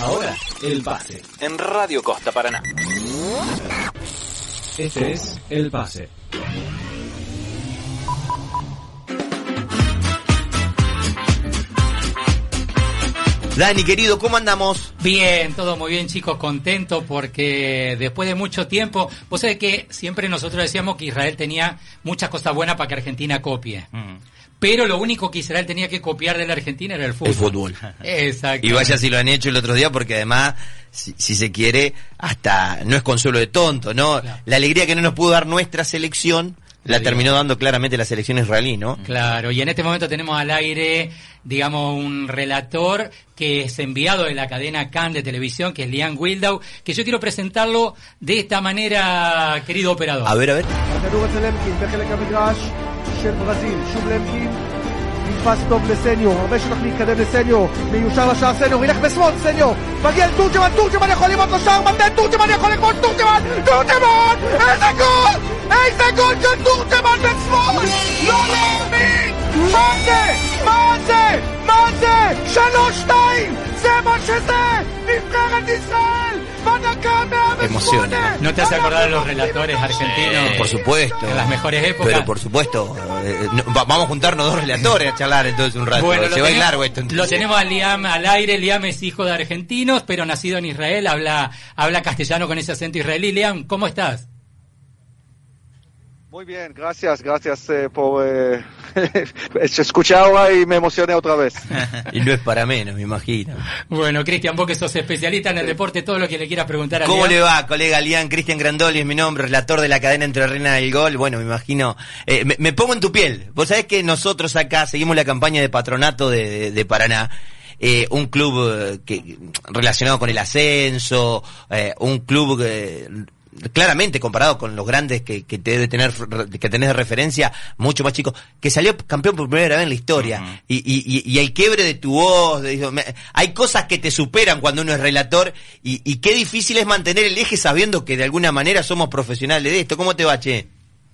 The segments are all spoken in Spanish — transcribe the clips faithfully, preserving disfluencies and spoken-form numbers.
Ahora, el pase. En Radio Costa Paraná. Este es El Pase. Dani, querido, ¿cómo andamos? Bien, todo muy bien, chicos, contento porque después de mucho tiempo, vos sabés que siempre nosotros decíamos que Israel tenía muchas cosas buenas para que Argentina copie. Mm. Pero lo único que Israel tenía que copiar de la Argentina era el fútbol. El fútbol. Exacto. Y vaya si lo han hecho el otro día, porque además, si, si se quiere, hasta no es consuelo de tonto, ¿no? Claro. La alegría que no nos pudo dar nuestra selección, la terminó dando claramente la selección israelí, ¿no? Claro, y en este momento tenemos al aire, digamos, un relator que es enviado de la cadena Cannes de televisión, que es Liam Wildau, que yo quiero presentarlo de esta manera, querido operador. A ver, a ver. נתפס טוב לסניו, הרבה שטח להתקדם לסניו, מיושר לשער סניו, ילך בשמאל סניו, מגיע לתורג'מן, תורג'מן יכול לבעוט לשער, מתן תורג'מן יכול לבעוט, תורג'מן, תורג'מן, איזה גול, איזה גול של תורג'מן בשמאל, לא להאמין, מה זה, מה זה, מה זה, שלוש שתיים, זה מה שזה, נבחרת ישראל, בדקה מאה ושמונה. Emociona. ¿No te hace acordar de los relatores argentinos? Por supuesto. En las mejores épocas. Pero por supuesto, eh, no, va, vamos a juntarnos dos relatores a charlar entonces un rato. Bueno, se va a ir largo esto. Entonces. Lo tenemos a Liam al aire. Liam es hijo de argentinos, pero nacido en Israel, habla, habla castellano con ese acento israelí. Liam, ¿cómo estás? Muy bien, gracias, gracias eh, por eh, escuchar ahora y me emocioné otra vez. Y no es para menos, me imagino. Bueno, Cristian, vos que sos especialista en el deporte, todo lo que le quieras preguntar a ¿Cómo Liam? le va, colega Liam? Cristian Grandoli es mi nombre, relator de la cadena Entre Reina del Gol. Bueno, me imagino, eh, me, me pongo en tu piel. Vos sabés que nosotros acá seguimos la campaña de patronato de, de, de Paraná. Eh, un club eh, que relacionado con el ascenso, eh, un club eh, claramente comparado con los grandes que, que te debe tener, que tenés de referencia, mucho más chicos, que salió campeón por primera vez en la historia. Uh-huh. y, y, y el quiebre de tu voz, de, me, hay cosas que te superan cuando uno es relator, y, y qué difícil es mantener el eje sabiendo que de alguna manera somos profesionales de esto. ¿Cómo te va, che?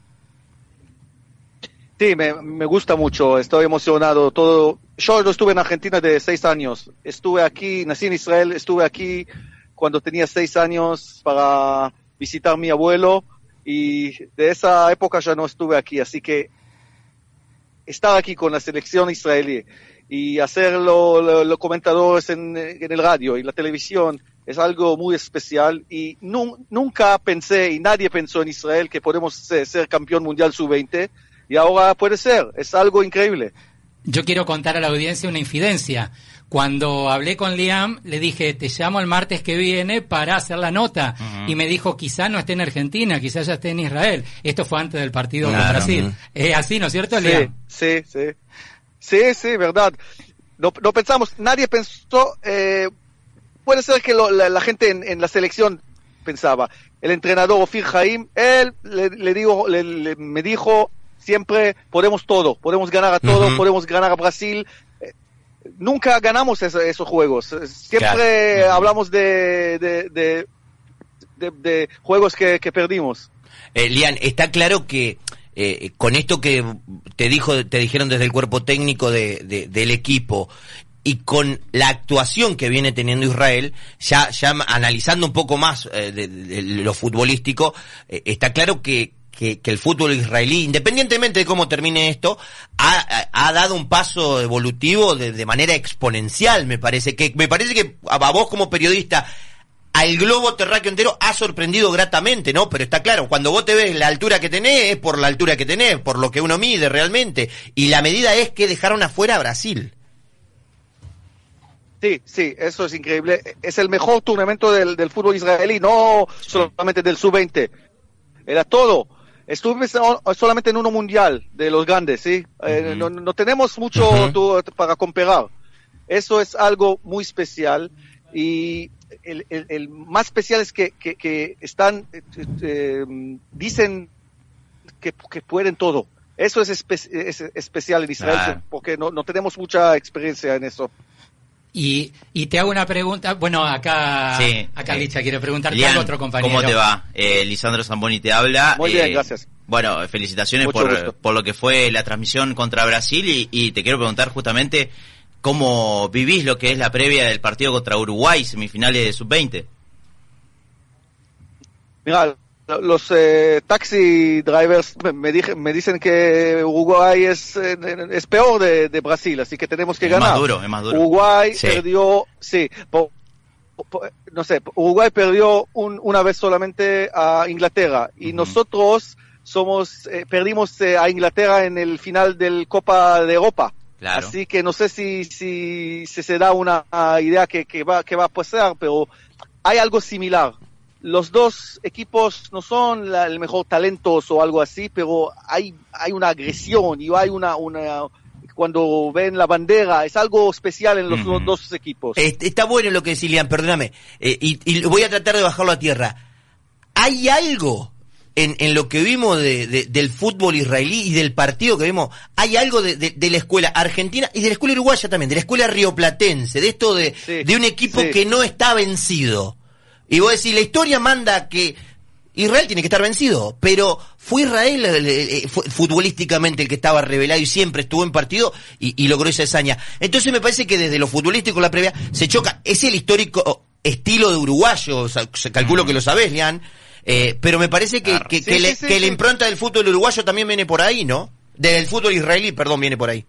Sí, me, me gusta mucho, estoy emocionado. Todo. Yo estuve en Argentina de seis años, estuve aquí, nací en Israel, estuve aquí cuando tenía seis años para visitar a mi abuelo, y de esa época ya no estuve aquí, así que estar aquí con la selección israelí y hacerlo los lo comentadores en, en el radio y la televisión es algo muy especial, y nu, nunca pensé, y nadie pensó en Israel, que podemos ser, ser campeón mundial sub veinte, y ahora puede ser, es algo increíble. Yo quiero contar a la audiencia una infidencia. Cuando hablé con Liam, le dije, te llamo el martes que viene para hacer la nota. Uh-huh. Y me dijo, quizá no esté en Argentina, quizá ya esté en Israel. Esto fue antes del partido claro. con Brasil. Es uh-huh. así, ¿no es cierto, sí, Liam? Sí, sí. Sí, sí, verdad. No, no pensamos, nadie pensó, eh, puede ser que lo, la, la gente en, en la selección pensaba. El entrenador Ofir Haim, él le, le digo, le, le, me dijo siempre, podemos todo, podemos ganar a todo, uh-huh. podemos ganar a Brasil. Nunca ganamos esos, esos juegos. Siempre claro. hablamos de, de, de, de, de juegos que, que perdimos. Eh, Liam, está claro que eh, con esto que te dijo, te dijeron desde el cuerpo técnico de, de, del equipo, y con la actuación que viene teniendo Israel, ya, ya analizando un poco más eh, de, de, de lo futbolístico, eh, está claro que Que, que el fútbol israelí, independientemente de cómo termine esto, ha, ha, ha dado un paso evolutivo de, de manera exponencial, me parece. Que me parece que a, a vos como periodista, al globo terráqueo entero ha sorprendido gratamente, ¿no? Pero está claro, cuando vos te ves la altura que tenés, es por la altura que tenés, por lo que uno mide realmente. Y la medida es que dejaron afuera a Brasil. Sí, sí, eso es increíble. Es el mejor turnamento del, del fútbol israelí, no solamente del sub veinte. Era todo. Estuve solamente en uno mundial de los grandes, ¿sí? Uh-huh. Eh, no, no tenemos mucho uh-huh. tu, para comparar. Eso es algo muy especial, y el, el, el más especial es que, que, que están, eh, eh, dicen que, que pueden todo. Eso es, espe- es especial en Israel, ah. porque no, no tenemos mucha experiencia en eso. Y, y te hago una pregunta, bueno, acá, sí, acá Licha eh, quiere preguntarte Liam, a otro compañero. ¿Cómo te va? Eh, Lisandro Zamboni te habla. Muy eh, bien, gracias. Bueno, felicitaciones por, por lo que fue la transmisión contra Brasil, y, y te quiero preguntar justamente ¿cómo vivís lo que es la previa del partido contra Uruguay, semifinales de sub veinte? Mira, los eh, taxi drivers me, dije, me dicen que Uruguay es, eh, es peor de, de Brasil, así que tenemos que es ganar. Es más duro, es más duro. Uruguay sí. perdió, sí, por, por, no sé, Uruguay perdió un, una vez solamente a Inglaterra y uh-huh. nosotros somos eh, perdimos eh, a Inglaterra en el final del Copa de Europa. Claro. Así que no sé si si, si se da una idea que, que va que va a pasar, pero hay algo similar. Los dos equipos no son la, el mejor talentos o algo así, pero hay hay una agresión y hay una una cuando ven la bandera es algo especial en los mm. dos equipos. Está bueno lo que decís, Liam, perdóname, eh, y, y voy a tratar de bajarlo a tierra. ¿Hay algo en, en lo que vimos de, de, del fútbol israelí y del partido que vimos? ¿Hay algo de, de, de la escuela argentina y de la escuela uruguaya también, de la escuela rioplatense, de esto de, sí, de un equipo sí. que no está vencido? Y vos decís, la historia manda que Israel tiene que estar vencido, pero fue Israel eh, fue futbolísticamente el que estaba revelado y siempre estuvo en partido y, y logró esa hazaña. Entonces me parece que desde lo futbolístico la previa se choca. Es el histórico estilo de uruguayo, o sea, calculo que lo sabés, Lian, eh, pero me parece que, claro. que, que, sí, le, sí, que sí. la impronta del fútbol uruguayo también viene por ahí, ¿no? Del fútbol israelí, perdón, viene por ahí.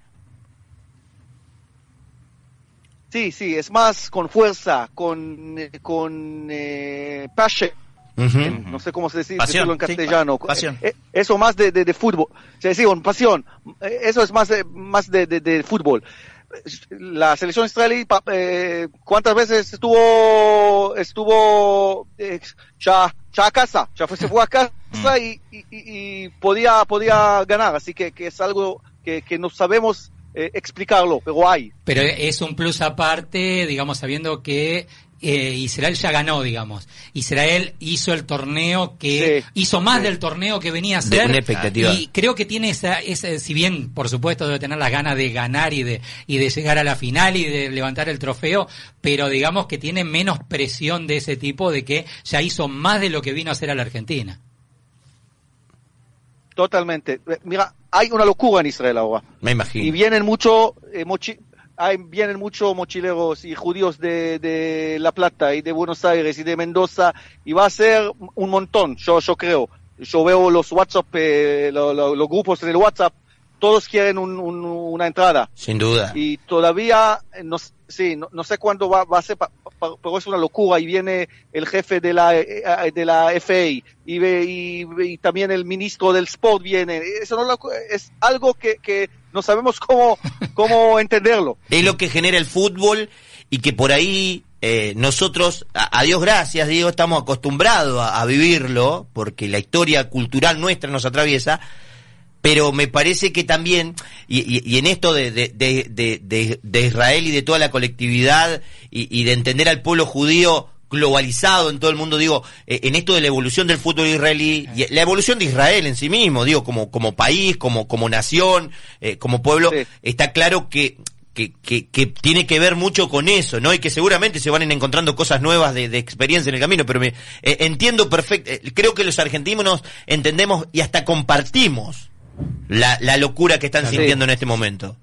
Sí, sí, es más con fuerza, con con eh, passion, uh-huh. no sé cómo se dice pasión, en castellano. Sí, pasión. Eh, eso más de, de, de fútbol, se sí, con pasión. Eso es más de, más de, de, de fútbol. La selección israelí, eh, ¿cuántas veces estuvo estuvo eh, ya ya a casa, ya fue, se fue a casa y, y, y podía podía ganar, así que, que es algo que, que no sabemos Eh, explicarlo, pero hay. Pero es un plus aparte, digamos, sabiendo que eh, Israel ya ganó, digamos. Israel hizo el torneo que... Sí, hizo más sí. del torneo que venía a hacer. De una expectativa. Y creo que tiene esa, esa... Si bien, por supuesto, debe tener las ganas de ganar y de, y de llegar a la final y de levantar el trofeo, pero digamos que tiene menos presión de ese tipo, de que ya hizo más de lo que vino a hacer a la Argentina. Totalmente. Mira, hay una locura en Israel ahora. Me imagino. Y vienen mucho, eh, mochi- hay, vienen mucho mochileros y judíos de, de La Plata y de Buenos Aires y de Mendoza y va a ser un montón, yo, yo creo. Yo veo los WhatsApp, eh, lo, lo, los grupos en el WhatsApp, todos quieren un, un, una entrada. Sin duda. Y todavía, no, sí, no, no sé cuándo va, va a ser, pa, pa, pero es una locura. Y viene el jefe de la de la F A y, y, y también el ministro del Sport viene. Eso no lo, es algo que, que no sabemos cómo, cómo entenderlo. Es lo que genera el fútbol y que por ahí eh, nosotros, a, a Dios gracias, Diego, estamos acostumbrados a, a vivirlo porque la historia cultural nuestra nos atraviesa. Pero me parece que también, y, y, y en esto de, de, de, de, de Israel y de toda la colectividad, y, y de entender al pueblo judío globalizado en todo el mundo, digo, eh, en esto de la evolución del fútbol israelí, y la evolución de Israel en sí mismo, digo, como, como país, como, como nación, eh, como pueblo, sí. Está claro que, que, que, que tiene que ver mucho con eso, ¿no? Y que seguramente se van encontrando cosas nuevas de, de experiencia en el camino, pero me eh, entiendo perfecto, eh, creo que los argentinos entendemos y hasta compartimos La, la locura que están sí. sintiendo en este momento.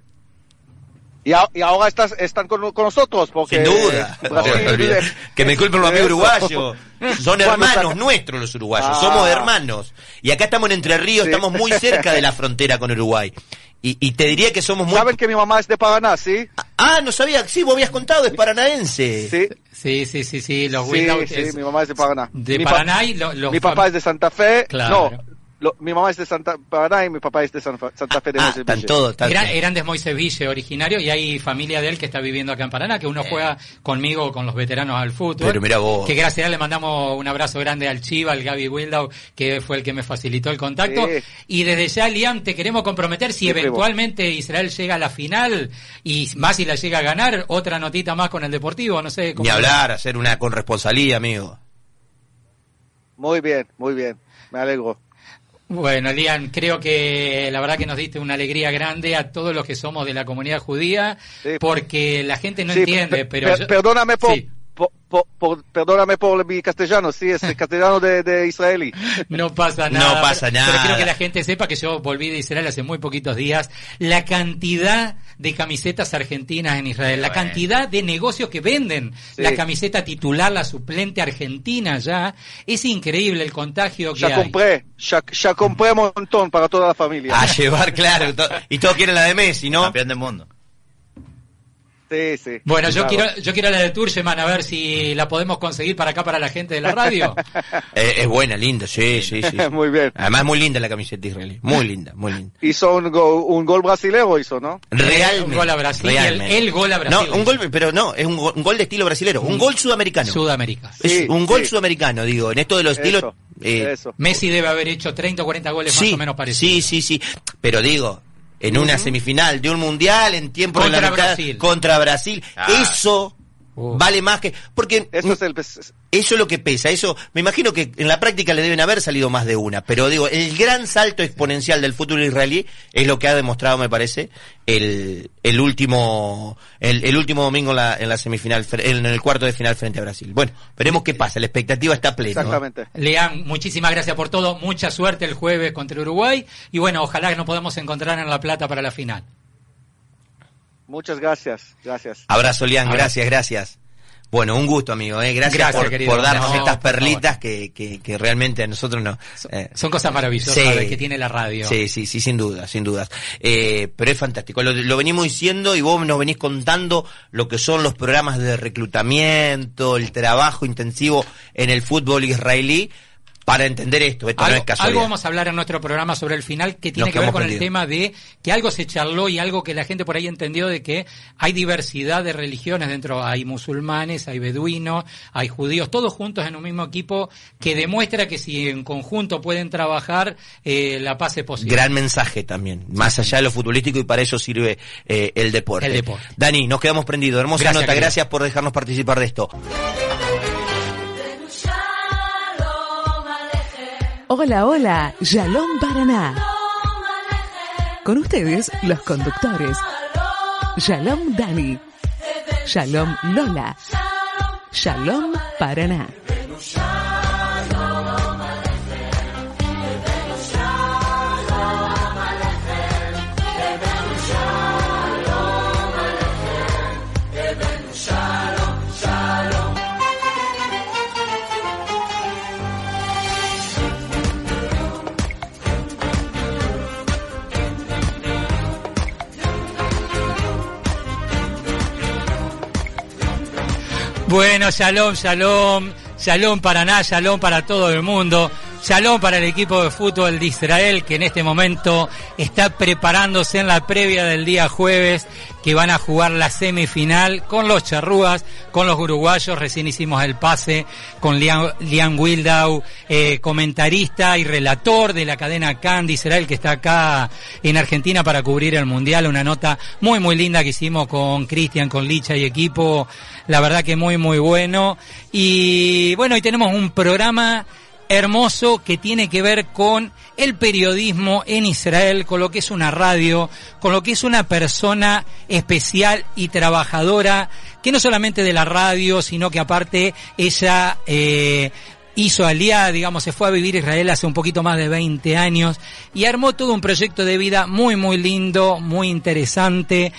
Y, a, y ahora estás, están con, con nosotros, porque... Sin duda. Brasil, no, que me culpen los amigos uruguayos. Son hermanos nuestros los uruguayos. Ah. Somos hermanos. Y acá estamos en Entre Ríos, sí. Estamos muy cerca de la frontera con Uruguay. Y, y te diría que somos muy... ¿Saben que mi mamá es de Paraná, sí? Ah, no sabía. Sí, vos habías contado, es paranaense. Sí. Sí, sí, sí, sí. Los sí, sí, es... mi mamá es de Paraná. De mi Paraná y lo, los... Mi papá es de Santa Fe. Claro. No. Lo, mi mamá es de Santa Paraná y mi papá es de San, Santa Fe de ah, Moisés todo, Era, eran de Moisés Ville originario y hay familia de él que está viviendo acá en Paraná, que uno eh. juega conmigo, con los veteranos al fútbol. Pero mira vos. Que gracias a él le mandamos un abrazo grande al Chiva, al Gaby Wildau, que fue el que me facilitó el contacto. Sí. Y desde ya, Liam, te queremos comprometer, si sí, eventualmente primo. Israel llega a la final, y más si la llega a ganar, otra notita más con el Deportivo, no sé cómo. Ni hablar, hacer una corresponsalía, amigo. Muy bien, muy bien. Me alegro. Bueno, Liam, creo que la verdad que nos diste una alegría grande a todos los que somos de la comunidad judía, sí. Porque la gente no sí, entiende, per, pero... Per, yo... Perdóname por, sí. por, por, por, perdóname por mi castellano, sí, es el castellano de, de israelí. No pasa nada. No pasa nada. Pero quiero que la gente sepa que yo volví de Israel hace muy poquitos días. La cantidad de camisetas argentinas en Israel, la cantidad de negocios que venden sí. la camiseta titular, la suplente argentina ya, es increíble el contagio que ya hay. Compré, ya, ya compré un montón para toda la familia. A llevar, claro. To- y todos quieren la de Messi, ¿no? Campeón del mundo. Sí, sí. Bueno, yo claro. quiero yo quiero la de Turgeman, a ver si la podemos conseguir para acá, para la gente de la radio. eh, es buena, linda, sí, sí, sí. Muy bien. Además, muy linda la camiseta israelí. Muy linda, muy linda. Hizo un, go, un gol brasilero, hizo, ¿no? Realmente. Un gol a Brasil, el, el gol a Brasil. No, un gol, pero no, es un, go- un gol de estilo brasilero. Un gol sudamericano. Sudamérica. Es Sí, un gol sí. sudamericano, digo. En esto de los Eso, estilos. eh, eso. Messi debe haber hecho treinta o cuarenta goles sí, más o menos parecidos. sí, sí, sí. Pero digo, en una semifinal de un mundial en tiempo Contra reglamentario Brasil. contra Brasil, Ah. eso Oh. vale más que porque Eso es el... eso es lo que pesa, eso me imagino que en la práctica le deben haber salido más de una, pero digo, el gran salto exponencial del fútbol israelí es lo que ha demostrado, me parece, el el último el, el último domingo en la, en la semifinal, en el cuarto de final frente a Brasil. Bueno, veremos qué pasa, la expectativa está plena. Exactamente. Lean, muchísimas gracias por todo, mucha suerte el jueves contra Uruguay y bueno, ojalá que nos podamos encontrar en La Plata para la final. Muchas gracias, gracias. Abrazo, Lian, Abrazo. gracias, gracias. Bueno, un gusto, amigo, ¿eh? Gracias, Gracias, por, querido. por darnos No, estas por perlitas que, que, que realmente a nosotros no... eh, Son cosas maravillosas sí. de que tiene la radio. Sí, sí, sí, sin duda, sin dudas. Eh, pero es fantástico. Lo, lo venimos diciendo y vos nos venís contando lo que son los programas de reclutamiento, el trabajo intensivo en el fútbol israelí para entender esto. Esto Algo, no es casualidad. algo vamos a hablar en nuestro programa sobre el final que tiene Nos que ver quedamos con el perdidos. tema de que algo se charló y algo que la gente por ahí entendió de que hay diversidad de religiones dentro. Hay musulmanes, hay beduinos, hay judíos, todos juntos en un mismo equipo que demuestra que si en conjunto pueden trabajar, eh, la paz es posible. Gran mensaje también, más allá de lo futbolístico y para eso sirve eh, el deporte. El deporte. Dani, nos quedamos prendidos. Hermosa Gracias, nota, querido. gracias por dejarnos participar de esto. Hola, hola, Shalom Paraná. Con ustedes, los conductores. Shalom Dani. Shalom Lola. Shalom Paraná. Bueno, shalom, shalom, shalom Paraná, shalom para todo el mundo, shalom para el equipo de fútbol de Israel que en este momento está preparándose en la previa del día jueves que van a jugar la semifinal con los charrúas, con los uruguayos. Recién hicimos el pase con Liam, Liam Wildau, eh, comentarista y relator de la cadena Can de Israel que está acá en Argentina para cubrir el Mundial. Una nota muy muy linda que hicimos con Cristian, con Licha y equipo. La verdad que muy muy bueno. Y bueno, hoy tenemos un programa hermoso que tiene que ver con el periodismo en Israel, con lo que es una radio, con lo que es una persona especial y trabajadora, que no solamente de la radio, sino que aparte ella eh, hizo alía, digamos, se fue a vivir a Israel hace un poquito más de veinte años y armó todo un proyecto de vida muy muy lindo, muy interesante,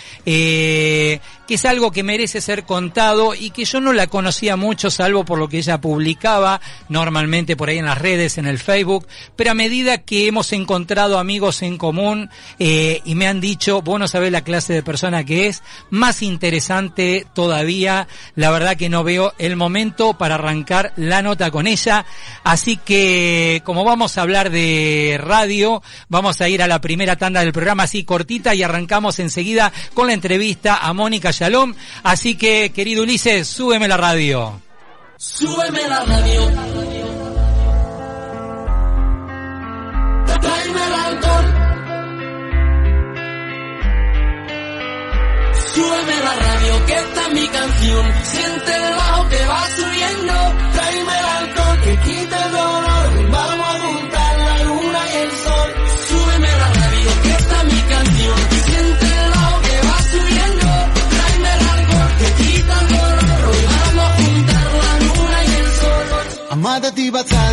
eh, que es algo que merece ser contado y que yo no la conocía mucho, salvo por lo que ella publicaba normalmente por ahí en las redes, en el Facebook, pero a medida que hemos encontrado amigos en común eh, y me han dicho, vos no sabés la clase de persona que es, más interesante todavía, la verdad que no veo el momento para arrancar la nota con ella, así que como vamos a hablar de radio, vamos a ir a la primera tanda del programa así cortita y arrancamos enseguida con la entrevista a Mónica Shalom. Así que, querido Ulises, súbeme la radio. Súbeme la radio. Tráeme el alcohol. Súbeme la radio, que esta es mi canción. Siente el bajo que va subiendo. Tráeme el alcohol, que quite el dolor. Vamos a juntar la luna y el sol. Súbeme la radio, que esta es mi canción. Siente el bajo que va subiendo. Tráeme el alcohol, que quita el dolor. Hoy vamos a juntar עמדתי בצד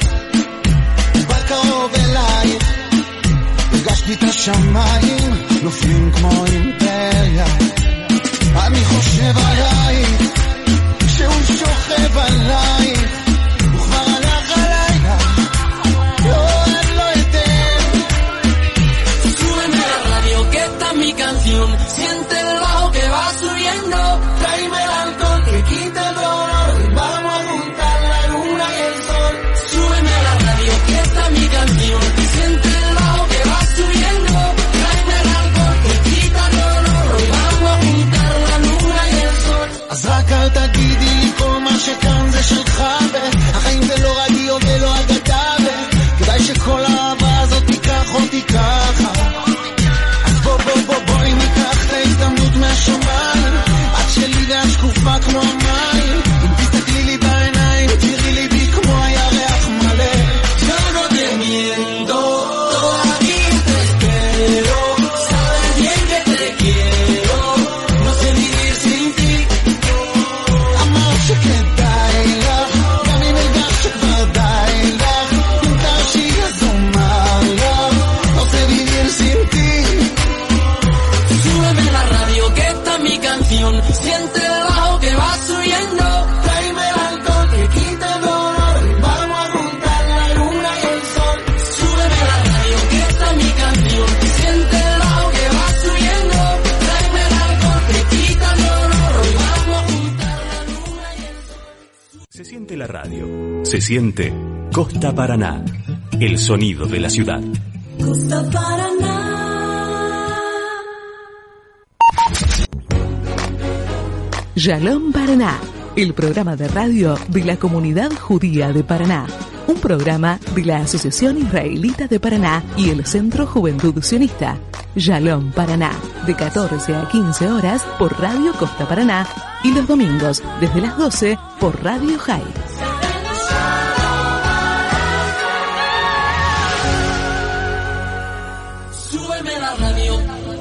ובקרוב אליי הרגשתי את השמיים נופלים כמו אימפריה אני חושב עלייך שהוא שוכב עלייך הוא כבר הלך הלילה לא, אני לא אתן Súbeme la radio que está mi canción Siente el bajo que va subiendo Tráeme el alcohol que quita el dolor Vamos a juntar la luna y el sol Súbeme la radio que está mi canción Siente el bajo que va subiendo Tráeme el alcohol que quita el dolor Vamos a juntar la luna y el sol אז רק אל תגידי לי כל מה שכאן זה שלך החיים זה לא רדיו ולא אגדה כדאי שכל האהבה הזאת תיקח אותי ככה אז בוא בוא בוא בואי ניקח את ההזדמנות מהשמיים את שלי והשקופה כמו המים אם תסתכלי לי בעיניים תראי לי בי כמו הירח מלא Yo no te miento Todavía te espero Sabes bien que te quiero No sé vivir sin ti אמרת שכדאי לך גם אם הרגשת שכבר די לך אם תרשי אז אומר לך לא sé vivir sin ti Súbeme la radio que está mi canción Siente el bajo que va subiendo Tráeme el alcohol que quita el dolor Vamos a juntar la luna y el sol Súbeme la radio que está mi canción Siente el bajo que va subiendo Tráeme el alcohol que quita el dolor Vamos a juntar la luna y el sol Se siente la radio, se siente Costa Paraná, el sonido de la ciudad. Costa Paraná Shalom Paraná, el programa de radio de la comunidad judía de Paraná. Un programa de la Asociación Israelita de Paraná y el Centro Juventud Sionista. Shalom Paraná, de catorce a quince horas por Radio Costa Paraná y los domingos desde las doce por Radio High. Súbeme la radio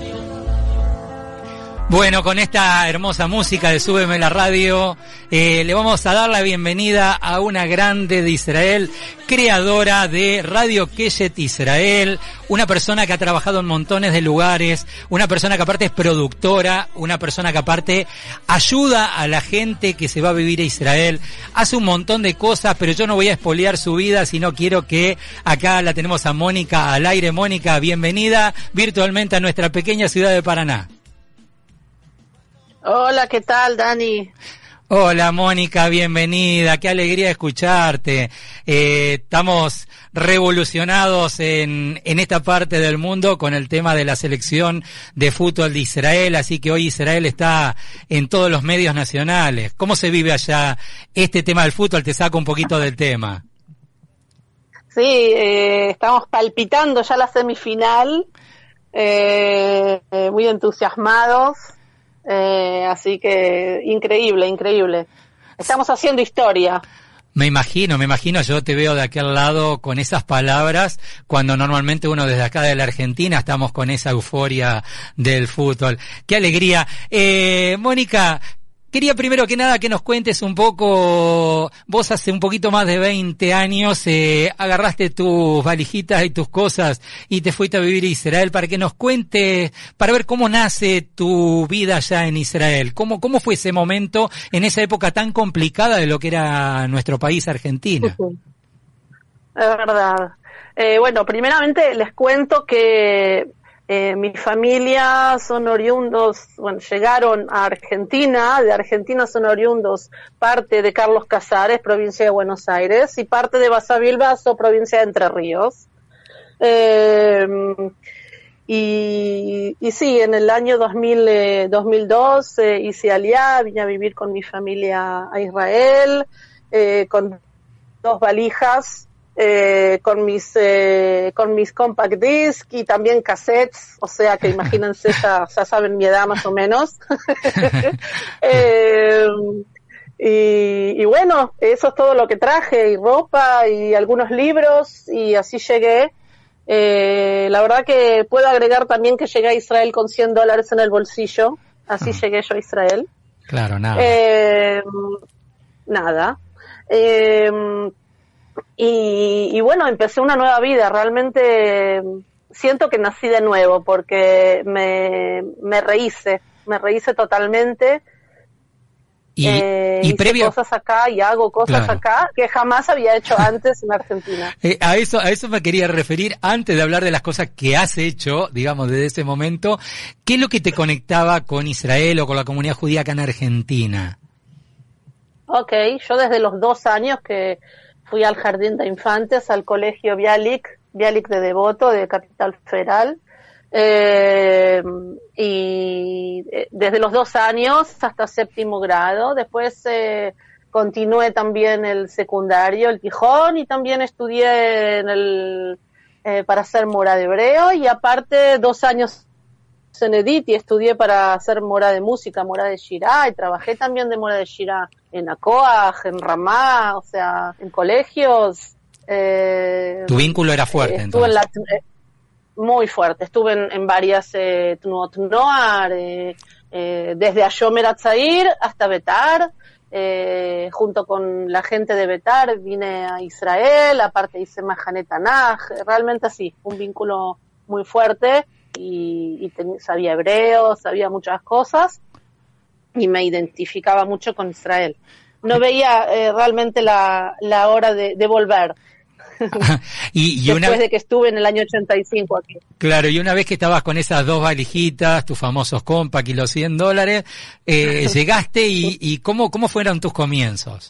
Bueno, con esta hermosa música de Súbeme la radio, eh, le vamos a dar la bienvenida a una grande de Israel, creadora de Radio Keshet Israel, una persona que ha trabajado en montones de lugares, una persona que aparte es productora, una persona que aparte ayuda a la gente que se va a vivir a Israel, hace un montón de cosas, pero yo no voy a espolear su vida, sino quiero que acá la tenemos a Mónica al aire. Mónica, bienvenida virtualmente a nuestra pequeña ciudad de Paraná. Hola, ¿qué tal, Dani? Hola, Mónica, bienvenida, qué alegría escucharte. Eh, estamos revolucionados en, en esta parte del mundo con el tema de la selección de fútbol de Israel, así que hoy Israel está en todos los medios nacionales. ¿Cómo se vive allá este tema del fútbol? Te saco un poquito del tema. Sí, eh, estamos palpitando ya la semifinal, eh, eh, muy entusiasmados. Eh, así que increíble, increíble. Estamos haciendo historia. Me imagino, me imagino, yo te veo de aquel lado con esas palabras, cuando normalmente uno desde acá de la Argentina estamos con esa euforia del fútbol. ¡Qué alegría! Eh, Mónica, quería primero que nada que nos cuentes un poco, vos hace un poquito más de veinte años eh, agarraste tus valijitas y tus cosas y te fuiste a vivir a Israel, para que nos cuentes, para ver cómo nace tu vida allá en Israel, cómo, cómo fue ese momento en esa época tan complicada de lo que era nuestro país, Argentina. Es verdad. Eh, bueno, primeramente les cuento que Eh, mi familia son oriundos, bueno, llegaron a Argentina, de Argentina son oriundos parte de Carlos Casares, provincia de Buenos Aires, y parte de Basavilbaso, provincia de Entre Ríos. Eh, y, y sí, en el año dos mil, eh, dos mil dos eh, hice aliá, vine a vivir con mi familia a Israel, eh, con dos valijas, Eh, con mis eh, con mis compact disc y también cassettes, o sea que imagínense, ya, ya saben mi edad más o menos. eh, y, y bueno, eso es todo lo que traje, y ropa y algunos libros, y así llegué. Eh, la verdad que puedo agregar también que llegué a Israel con cien dólares en el bolsillo, así uh-huh. llegué yo a Israel. Claro, nada. Eh, nada. Eh, y, y bueno, empecé una nueva vida. Realmente siento que nací de nuevo porque me, me rehice, me rehice totalmente. Y, eh, y hice previo cosas acá y hago cosas Claro. acá que jamás había hecho antes en Argentina. Eh, a eso a eso me quería referir antes de hablar de las cosas que has hecho, digamos, desde ese momento. ¿Qué es lo que te conectaba con Israel o con la comunidad judía acá en Argentina? Ok, yo desde los dos años que fui al Jardín de Infantes, al colegio Bialik, Bialik de Devoto, de Capital Federal, eh, y desde los dos años hasta séptimo grado. Después eh, continué también el secundario, el Tijón, y también estudié en el eh, para ser mora de hebreo, y aparte dos años en Edith y estudié para hacer mora de música, mora de Shirá, y trabajé también de mora de Shirá en Akoaj, en Ramá, o sea, en colegios. Eh, Tu vínculo era fuerte, eh, estuve entonces. en la, eh, muy fuerte, estuve en, en varias eh, Tnuot Noar, eh, eh, desde Ashomer Atzair hasta Betar, eh, junto con la gente de Betar vine a Israel, aparte hice Mahane Tanaj, realmente sí, un vínculo muy fuerte, y, y ten, sabía hebreo, sabía muchas cosas, y me identificaba mucho con Israel. No veía eh, realmente la, la hora de, de volver. y, y Después una de que estuve en el año ochenta y cinco aquí. Claro, y una vez que estabas con esas dos valijitas, tus famosos compact y los cien dólares, eh, llegaste y, y ¿cómo, cómo fueron tus comienzos?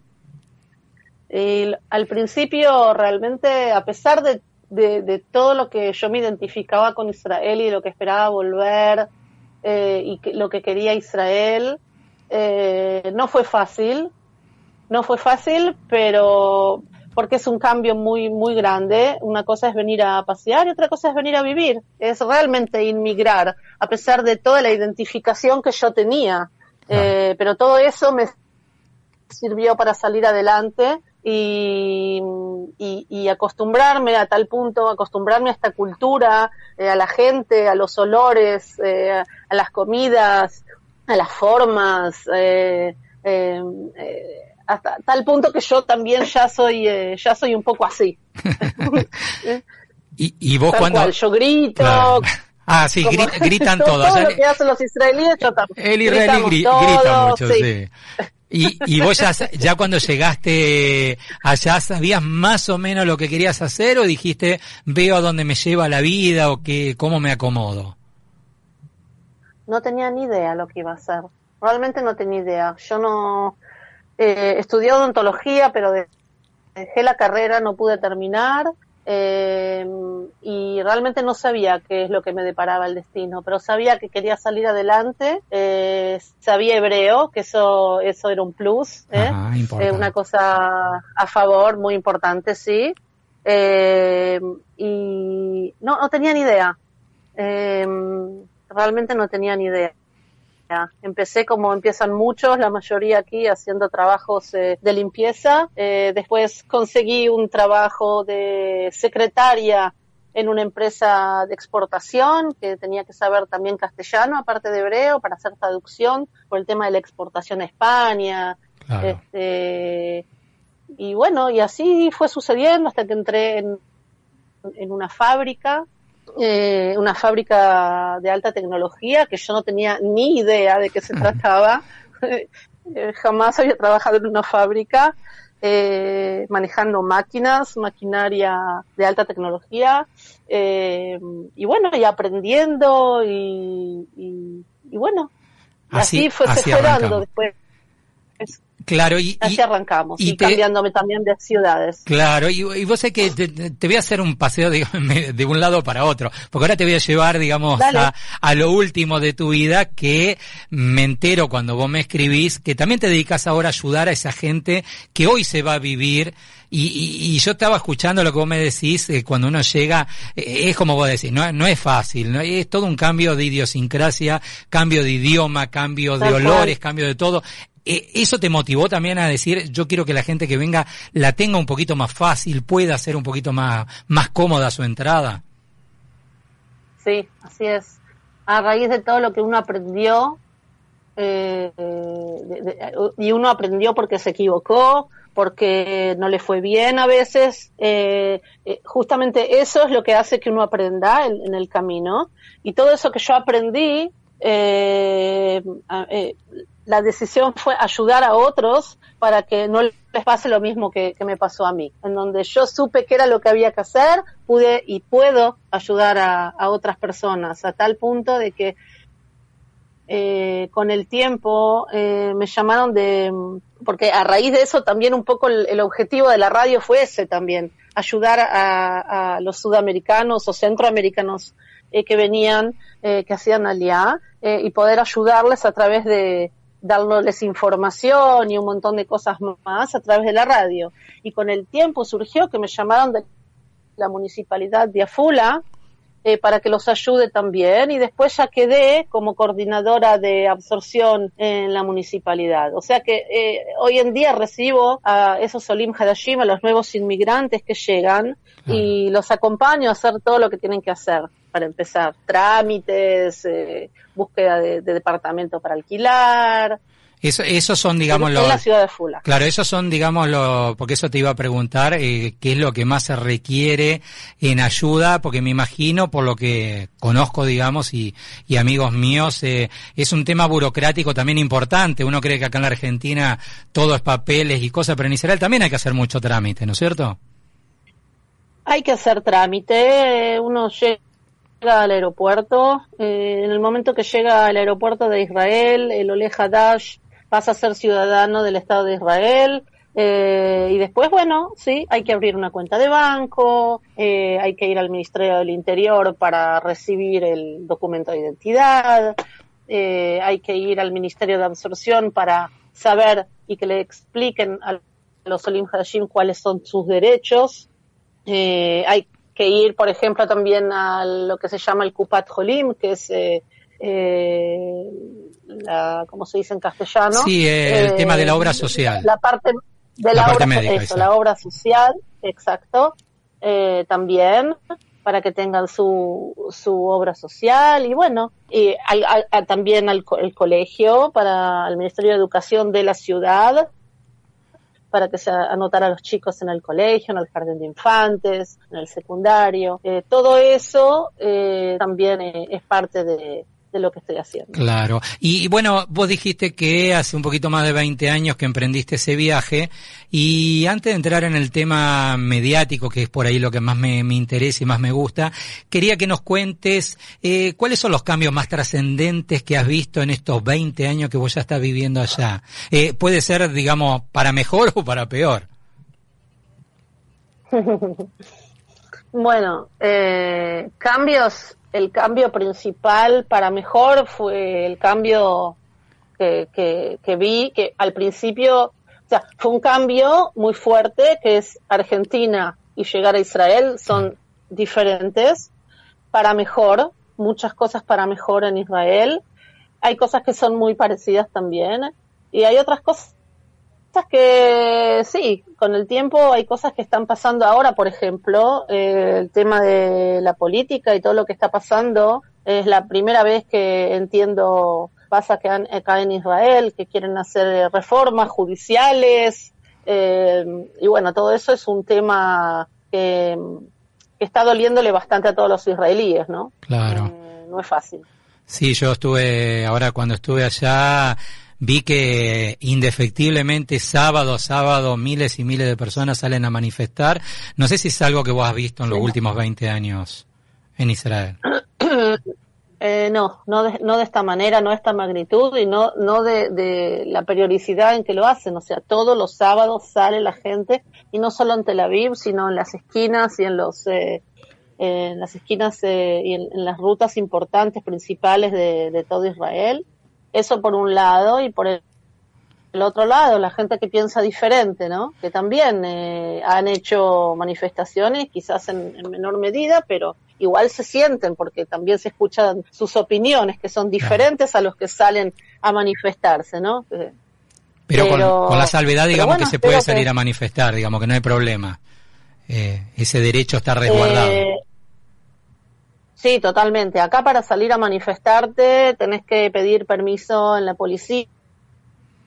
Y al principio realmente, a pesar de, de, de todo lo que yo me identificaba con Israel y lo que esperaba volver eh, y que, lo que quería Israel, eh, no fue fácil, no fue fácil, pero porque es un cambio muy muy grande. Una cosa es venir a pasear y otra cosa es venir a vivir. Es realmente inmigrar, a pesar de toda la identificación que yo tenía. Eh, pero todo eso me sirvió para salir adelante y, y, y acostumbrarme a tal punto, acostumbrarme a esta cultura, eh, a la gente, a los olores, eh, a las comidas, a las formas, eh, eh, eh, hasta tal punto que yo también ya soy eh, ya soy un poco así. y, y vos Tal cuando cual, yo grito. Claro. Ah, sí, como, gri- gritan todo, todos. todo El- lo que hacen los israelíes, yo también. El israelí Gritamos gri- todos, grita mucho, sí. sí. Y, y vos ya, ya cuando llegaste allá, ¿sabías más o menos lo que querías hacer o dijiste, veo a dónde me lleva la vida o que, cómo me acomodo? No tenía ni idea lo que iba a hacer. Realmente no tenía idea. Yo no... Eh, estudié odontología, pero de- dejé la carrera, no pude terminar, eh, y realmente no sabía qué es lo que me deparaba el destino, pero sabía que quería salir adelante, eh, sabía hebreo, que eso eso era un plus, ¿eh? Ajá, importante. Eh, una cosa a favor, muy importante, sí, eh, y no, no tenía ni idea, eh, realmente no tenía ni idea. Empecé como empiezan muchos, la mayoría aquí haciendo trabajos eh, de limpieza. Eh, después conseguí un trabajo de secretaria en una empresa de exportación que tenía que saber también castellano, aparte de hebreo, para hacer traducción por el tema de la exportación a España. Claro. Este, y bueno, y así fue sucediendo hasta que entré en, en una fábrica. Eh, una fábrica de alta tecnología que yo no tenía ni idea de qué se trataba. eh, jamás había trabajado en una fábrica eh, manejando máquinas, maquinaria de alta tecnología, eh, y bueno, y aprendiendo y, y, y bueno, y así, Así- fue, así se fue dando arrancamos. después. Claro, y, Así y- arrancamos, y y, te- cambiándome también de ciudades. Claro, y, y vos sé que te, te- te voy a hacer un paseo de, de un lado para otro, porque ahora te voy a llevar, digamos, Dale. a, a lo último de tu vida, que me entero cuando vos me escribís, que también te dedicas ahora a ayudar a esa gente que hoy se va a vivir, y, y, y yo estaba escuchando lo que vos me decís, eh, cuando uno llega, eh, es como vos decís, no, no es fácil, ¿no? Es todo un cambio de idiosincrasia, cambio de idioma, cambio de Tal cual. olores, cambio de todo. Eh, ¿Eso te motivó también a decir, yo quiero que la gente que venga la tenga un poquito más fácil, pueda hacer un poquito más, más cómoda su entrada? Sí, así es. A raíz de todo lo que uno aprendió, eh, de- de- y uno aprendió porque se equivocó, porque no le fue bien a veces. Eh, eh, justamente eso es lo que hace que uno aprenda en, en el camino. Y todo eso que yo aprendí, eh, eh, la decisión fue ayudar a otros para que no les pase lo mismo que, que me pasó a mí. En donde yo supe qué era lo que había que hacer, pude y puedo ayudar a, a otras personas, a tal punto de que eh, con el tiempo eh, me llamaron de... Porque a raíz de eso también un poco el, el objetivo de la radio fue ese también, ayudar a, a los sudamericanos o centroamericanos eh, que venían, eh, que hacían Aliyá, eh, y poder ayudarles a través de darles información y un montón de cosas más a través de la radio. Y con el tiempo surgió que me llamaron de la municipalidad de Afula eh, para que los ayude también, y después ya quedé como coordinadora de absorción en la municipalidad. O sea que eh, hoy en día recibo a esos Olim Hadashim, a los nuevos inmigrantes que llegan, ah. y los acompaño a hacer todo lo que tienen que hacer. Para empezar, trámites, eh, búsqueda de, de departamento para alquilar. Eso, esos son, digamos, los... En la ciudad de Fula. Claro, esos son, digamos, los... Porque eso te iba a preguntar, eh, qué es lo que más se requiere en ayuda, porque me imagino, por lo que conozco, digamos, y, y amigos míos, eh, es un tema burocrático también importante. Uno cree que acá en la Argentina todo es papeles y cosas, pero en Israel también hay que hacer mucho trámite, ¿no es cierto? Hay que hacer trámite, uno llega llega al aeropuerto, eh, en el momento que llega al aeropuerto de Israel, el Ole Hadash pasa a ser ciudadano del Estado de Israel, eh, y después, bueno, sí, hay que abrir una cuenta de banco, eh, hay que ir al Ministerio del Interior para recibir el documento de identidad, eh, hay que ir al Ministerio de Absorción para saber y que le expliquen a los Olim Hadashim cuáles son sus derechos, eh, hay que ir, por ejemplo, también a lo que se llama el Kupat Holim, que es, eh, eh, la, ¿cómo se dice en castellano? Sí, eh, el eh, tema de la obra social. La parte de la, la parte obra, médica, eso, la obra social, exacto, eh, también, para que tengan su, su obra social, y bueno, y al, al, también al el colegio, para el Ministerio de Educación de la ciudad, para que se anotara a los chicos en el colegio, en el jardín de infantes, en el secundario. Eh, todo eso eh, también eh, es parte de, de lo que estoy haciendo. Claro. Y, y bueno, vos dijiste que hace un poquito más de veinte años que emprendiste ese viaje, y antes de entrar en el tema mediático, que es por ahí lo que más me, me interesa y más me gusta, quería que nos cuentes eh, cuáles son los cambios más trascendentes que has visto en estos veinte años que vos ya estás viviendo allá. Eh, puede ser, digamos, para mejor o para peor. Bueno, eh, cambios... El cambio principal para mejor fue el cambio que, que, que vi, que al principio, o sea, fue un cambio muy fuerte, que es Argentina y llegar a Israel son diferentes, para mejor, muchas cosas para mejor en Israel. Hay cosas que son muy parecidas también, y hay otras cosas que sí, con el tiempo hay cosas que están pasando ahora, por ejemplo, eh, el tema de la política y todo lo que está pasando, es la primera vez que entiendo pasa que han, acá en Israel, que quieren hacer reformas judiciales, eh, y bueno, todo eso es un tema que, que está doliéndole bastante a todos los israelíes, ¿no? Claro. Eh, no es fácil. Sí, yo estuve, ahora cuando estuve allá, vi que indefectiblemente sábado a sábado miles y miles de personas salen a manifestar. No sé si es algo que vos has visto en los sí. últimos veinte años en Israel. Eh, no, no de, no de esta manera, no de esta magnitud, y no no de, de la periodicidad en que lo hacen. O sea, todos los sábados sale la gente, y no solo en Tel Aviv, sino en las esquinas y en los eh, en las esquinas eh, y en, en las rutas importantes principales de, de todo Israel. Eso por un lado, y por el, el otro lado, la gente que piensa diferente, ¿no? Que también eh, han hecho manifestaciones, quizás en, en menor medida, pero igual se sienten, porque también se escuchan sus opiniones, que son diferentes a los que salen a manifestarse, ¿no? Eh, pero, pero con, con la salvedad, digamos, bueno, que se puede salir que... a manifestar, digamos, que no hay problema. Eh, ese derecho está resguardado. Eh, Sí, totalmente. Acá para salir a manifestarte tenés que pedir permiso en la policía,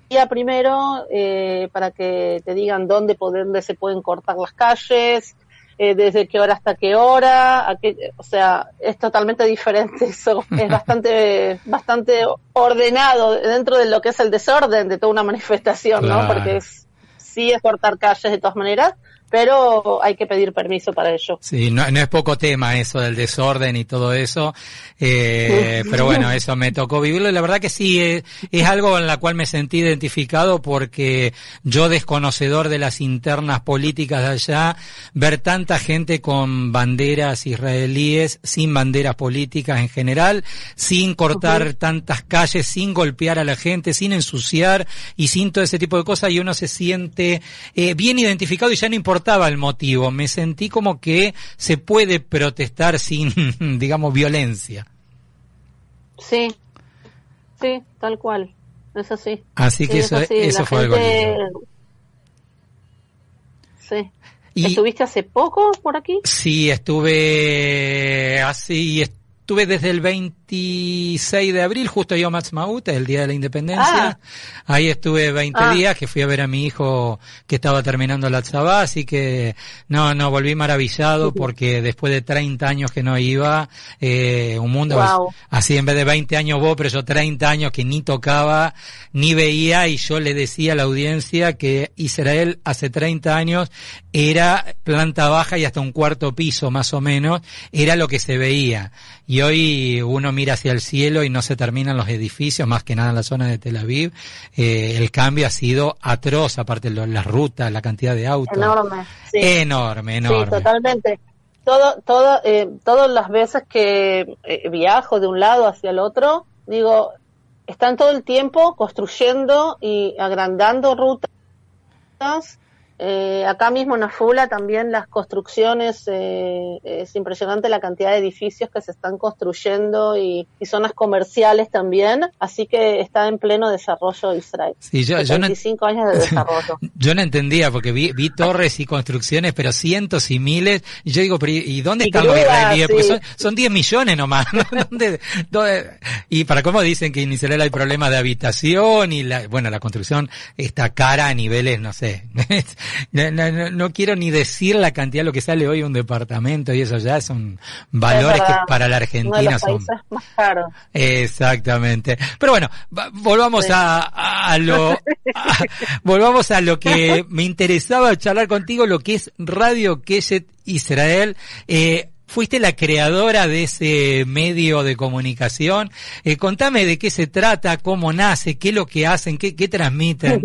primero eh, para que te digan dónde, poder, dónde se pueden cortar las calles, eh, desde qué hora hasta qué hora, a qué, o sea, es totalmente diferente eso, es bastante bastante ordenado dentro de lo que es el desorden de toda una manifestación, claro. ¿no? Porque es, sí es cortar calles de todas maneras, pero hay que pedir permiso para ello. Sí, no, no es poco tema eso del desorden y todo eso, eh, pero bueno, eso me tocó vivirlo y la verdad que sí, es, es algo en la cual me sentí identificado porque yo, desconocedor de las internas políticas de allá, ver tanta gente con banderas israelíes, sin banderas políticas en general, sin cortar uh-huh. tantas calles, sin golpear a la gente, sin ensuciar y sin todo ese tipo de cosas, y uno se siente eh, bien identificado y ya no importa el motivo, me sentí como que se puede protestar sin, digamos, violencia. Sí, sí, tal cual, es así. Así que sí, eso, eso, eso fue gente... algo lindo. Sí. Y... ¿Estuviste hace poco por aquí? Sí, estuve así, estuve desde el veintiséis de abril, justo Yom Ha'atzmaut, el día de la independencia. Ah. Ahí estuve veinte ah. días, que fui a ver a mi hijo que estaba terminando la tzabá, así que no, no, volví maravillado porque después de treinta años que no iba, eh, un mundo wow. así, en vez de veinte años vos, pero yo treinta años que ni tocaba, ni veía, y yo le decía a la audiencia que Israel hace treinta años era planta baja y hasta un cuarto piso más o menos, era lo que se veía. Y hoy uno mira hacia el cielo y no se terminan los edificios, más que nada en la zona de Tel Aviv. Eh, el cambio ha sido atroz, aparte de las rutas, la cantidad de autos. Enorme, sí. Enorme, enorme. Sí, totalmente. Todo, todo, eh, todas las veces que eh, viajo de un lado hacia el otro, digo, están todo el tiempo construyendo y agrandando rutas. Eh, acá mismo en Afula también las construcciones, eh, es impresionante la cantidad de edificios que se están construyendo y, y zonas comerciales también, así que está en pleno desarrollo Israel. Sí, yo, yo veinticinco no, años de desarrollo. Yo no entendía porque vi, vi torres y construcciones, pero cientos y miles, y yo digo, pero ¿y dónde y están cruda, los israelíes? Sí. Porque son, son diez millones nomás, ¿no? ¿Dónde, dónde? Y para cómo dicen que en Israel hay problemas de habitación y la, bueno, la construcción está cara a niveles, no sé. No, no, no quiero ni decir la cantidad de lo que sale hoy un departamento, y eso ya son valores que para la Argentina uno de los son países más caros. Exactamente. Pero bueno, volvamos sí. a, a lo a, volvamos a lo que me interesaba charlar contigo, lo que es Radio Keshet Israel. Eh, Fuiste la creadora de ese medio de comunicación. Eh, contame de qué se trata, cómo nace, qué es lo que hacen, qué, qué transmiten.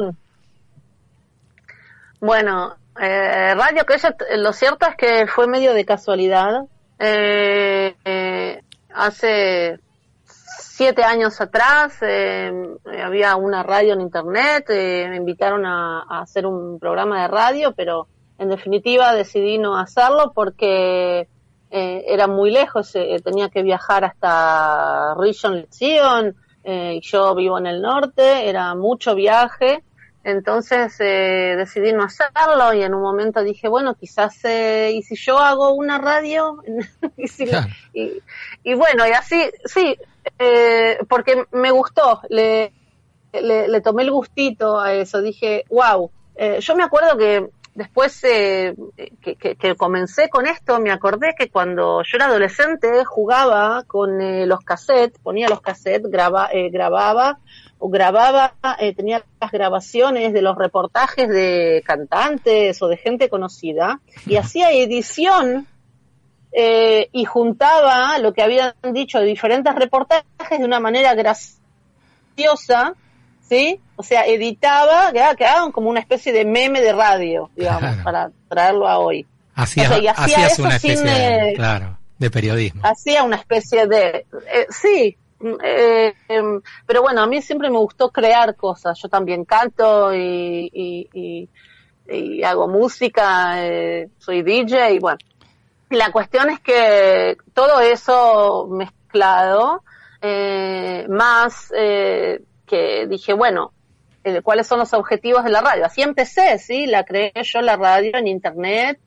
Bueno, eh, Radio Keshet, lo cierto es que fue medio de casualidad. Eh, eh, hace siete años atrás eh, había una radio en internet, eh, me invitaron a, a hacer un programa de radio, pero en definitiva decidí no hacerlo porque eh, era muy lejos, eh, tenía que viajar hasta Rishon LeZion, eh, y yo vivo en el norte, era mucho viaje. Entonces eh, decidí no hacerlo y en un momento dije, bueno, quizás, eh, ¿y si yo hago una radio? y, si, claro. y, y bueno, y así, sí, eh, porque me gustó, le, le, le tomé el gustito a eso, dije, wow, eh, yo me acuerdo que después eh, que, que, que comencé con esto, me acordé que cuando yo era adolescente jugaba con eh, los cassettes, ponía los cassettes, graba, eh, grababa, o grababa, eh, tenía las grabaciones de los reportajes de cantantes o de gente conocida, y hacía edición eh, y juntaba lo que habían dicho de diferentes reportajes de una manera graciosa, ¿sí? O sea, editaba, quedaban como una especie de meme de radio, digamos, claro. para traerlo a hoy. Hacías, o sea, y hacía hacías eso una especie sin, de, claro, de periodismo. Hacía una especie de, eh, sí, Eh, eh, pero bueno, a mí siempre me gustó crear cosas. Yo también canto y, y, y, y hago música, eh, soy D J y bueno, la cuestión es que todo eso mezclado, eh, más eh, que dije, bueno, eh, ¿cuáles son los objetivos de la radio? Así empecé, sí, la creé yo la radio en internet,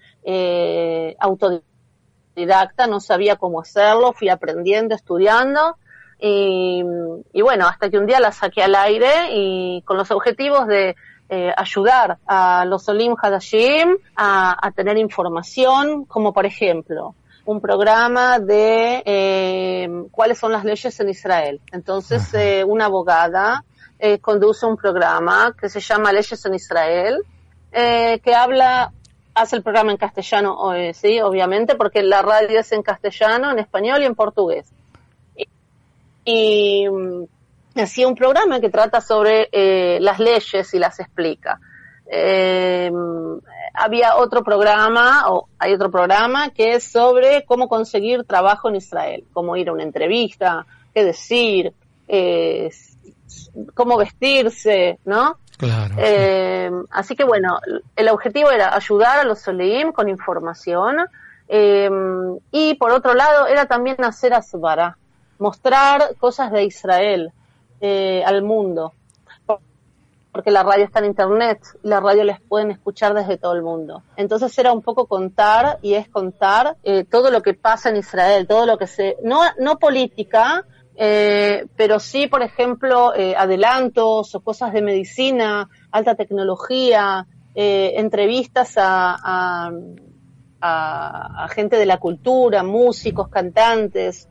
eh, autodidacta, no sabía cómo hacerlo, fui aprendiendo, estudiando. Y, y bueno, hasta que un día la saqué al aire y con los objetivos de eh, ayudar a los Olim Hadashim a, a tener información, como por ejemplo, un programa de eh, cuáles son las leyes en Israel. Entonces, eh, una abogada eh, conduce un programa que se llama Leyes en Israel, eh, que habla, hace el programa en castellano, eh, sí, obviamente, porque la radio es en castellano, en español y en portugués. Y, y hacía un programa que trata sobre eh, las leyes y las explica. Eh, había otro programa, o hay otro programa que es sobre cómo conseguir trabajo en Israel, cómo ir a una entrevista, qué decir, eh, cómo vestirse, ¿no? Claro. Eh, sí. Así que bueno, el objetivo era ayudar a los Soleim con información, eh, y por otro lado era también hacer asbara, mostrar cosas de Israel eh, al mundo, porque la radio está en internet, y la radio les pueden escuchar desde todo el mundo. Entonces era un poco contar, y es contar eh, todo lo que pasa en Israel, todo lo que se, no, no política, eh, pero sí, por ejemplo, eh, adelantos o cosas de medicina, alta tecnología, eh, entrevistas a, a, a, a gente de la cultura, músicos, cantantes,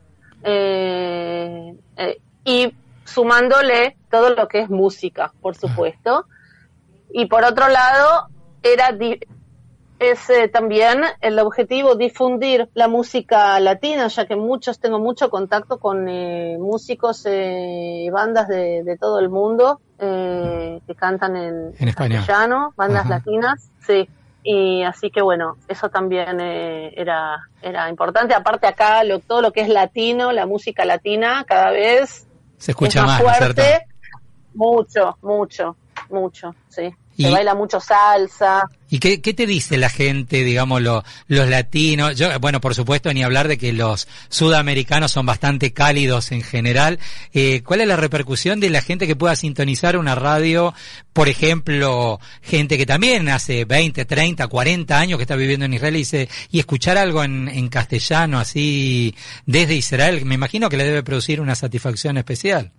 eh, eh, y sumándole todo lo que es música, por supuesto. Y por otro lado, era di- es eh, también el objetivo difundir la música latina, ya que muchos, tengo mucho contacto con eh, músicos y eh, bandas de, de todo el mundo eh, que cantan en, en castellano, bandas Ajá. latinas, sí. Y así que bueno, eso también eh, era era importante. Aparte acá, lo, todo lo que es latino, la música latina, cada vez se escucha es más, más, fuerte, ¿no es cierto? Mucho, mucho, mucho, sí. Y- Se baila mucho salsa. ¿Y qué, qué te dice la gente, digamos, lo- los latinos? Yo, bueno, por supuesto, ni hablar de que los sudamericanos son bastante cálidos en general. Eh, ¿Cuál es la repercusión de la gente que pueda sintonizar una radio? Por ejemplo, gente que también hace veinte, treinta, cuarenta años que está viviendo en Israel y dice, y escuchar algo en, en castellano así desde Israel, me imagino que le debe producir una satisfacción especial.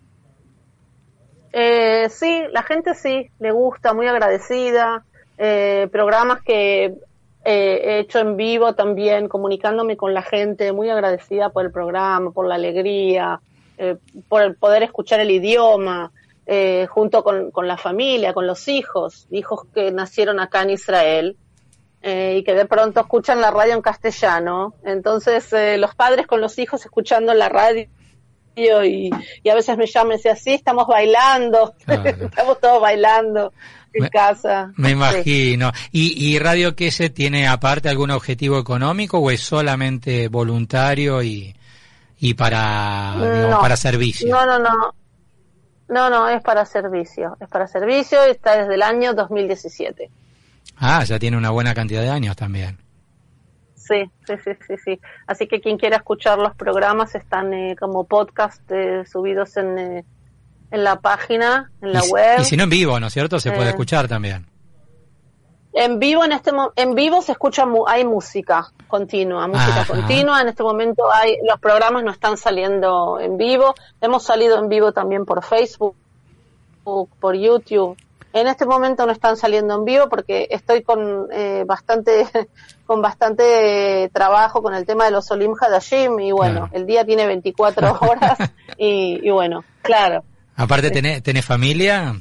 Eh, sí, la gente sí, le gusta, muy agradecida. Eh, programas que eh, he hecho en vivo también, comunicándome con la gente, muy agradecida por el programa, por la alegría, eh, por el poder escuchar el idioma, eh, junto con, con la familia, con los hijos, hijos que nacieron acá en Israel, eh, y que de pronto escuchan la radio en castellano. Entonces, eh, los padres con los hijos escuchando la radio, y, y a veces me llaman y dicen, sí, estamos bailando, Claro. estamos todos bailando en Me- casa. Me Sí. imagino. ¿Y, y Radio Queshe tiene aparte algún objetivo económico o es solamente voluntario y, y para, digamos, No. para servicio? No, no, no. No, no, es para servicio. Es para servicio y está desde el año dos mil diecisiete. Ah, ya tiene una buena cantidad de años también. Sí, sí, sí, sí, sí. Así que quien quiera escuchar los programas están eh, como podcast eh, subidos en, eh, en la página, en la y, si- web. y si no en vivo, ¿no es cierto? Se Eh, puede escuchar también. En vivo en este mo- en vivo se escucha mu- hay música continua, música Ajá. continua. En este momento hay los programas no están saliendo en vivo. Hemos salido en vivo también por Facebook, por YouTube. En este momento no están saliendo en vivo porque estoy con eh, bastante con bastante trabajo con el tema de los Olim Hadashim y bueno, Claro. el día tiene veinticuatro horas y, y bueno, claro. Aparte, ¿tenés, tenés familia?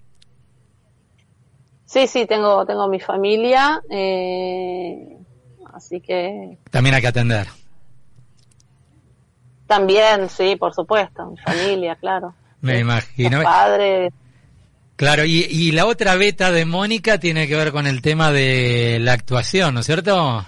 Sí, sí, tengo tengo mi familia, eh, así que También hay que atender. también, sí, por supuesto, mi familia, claro. Me Sí, imagino. los padres. Claro, y, y la otra beta de Mónica tiene que ver con el tema de la actuación, ¿no es cierto?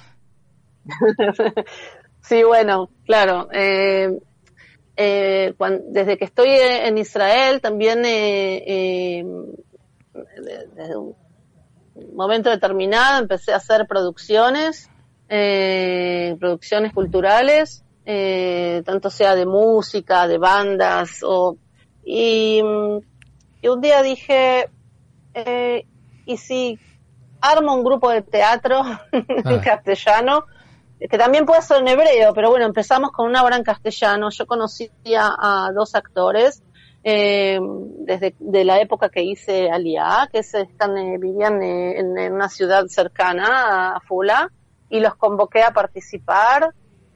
Sí, bueno, claro. Eh, eh, cuan- desde que estoy en Israel también eh, eh, de- desde un momento determinado empecé a hacer producciones, eh, producciones culturales, eh, tanto sea de música, de bandas, o y, mm, y un día dije, eh, ¿y si armo un grupo de teatro en Ah. castellano? que también puede ser en hebreo, pero bueno, empezamos con una obra en castellano. Yo conocía a dos actores eh, desde de la época que hice Aliyah, que se están, eh, vivían eh, en, en una ciudad cercana a Fula, y los convoqué a participar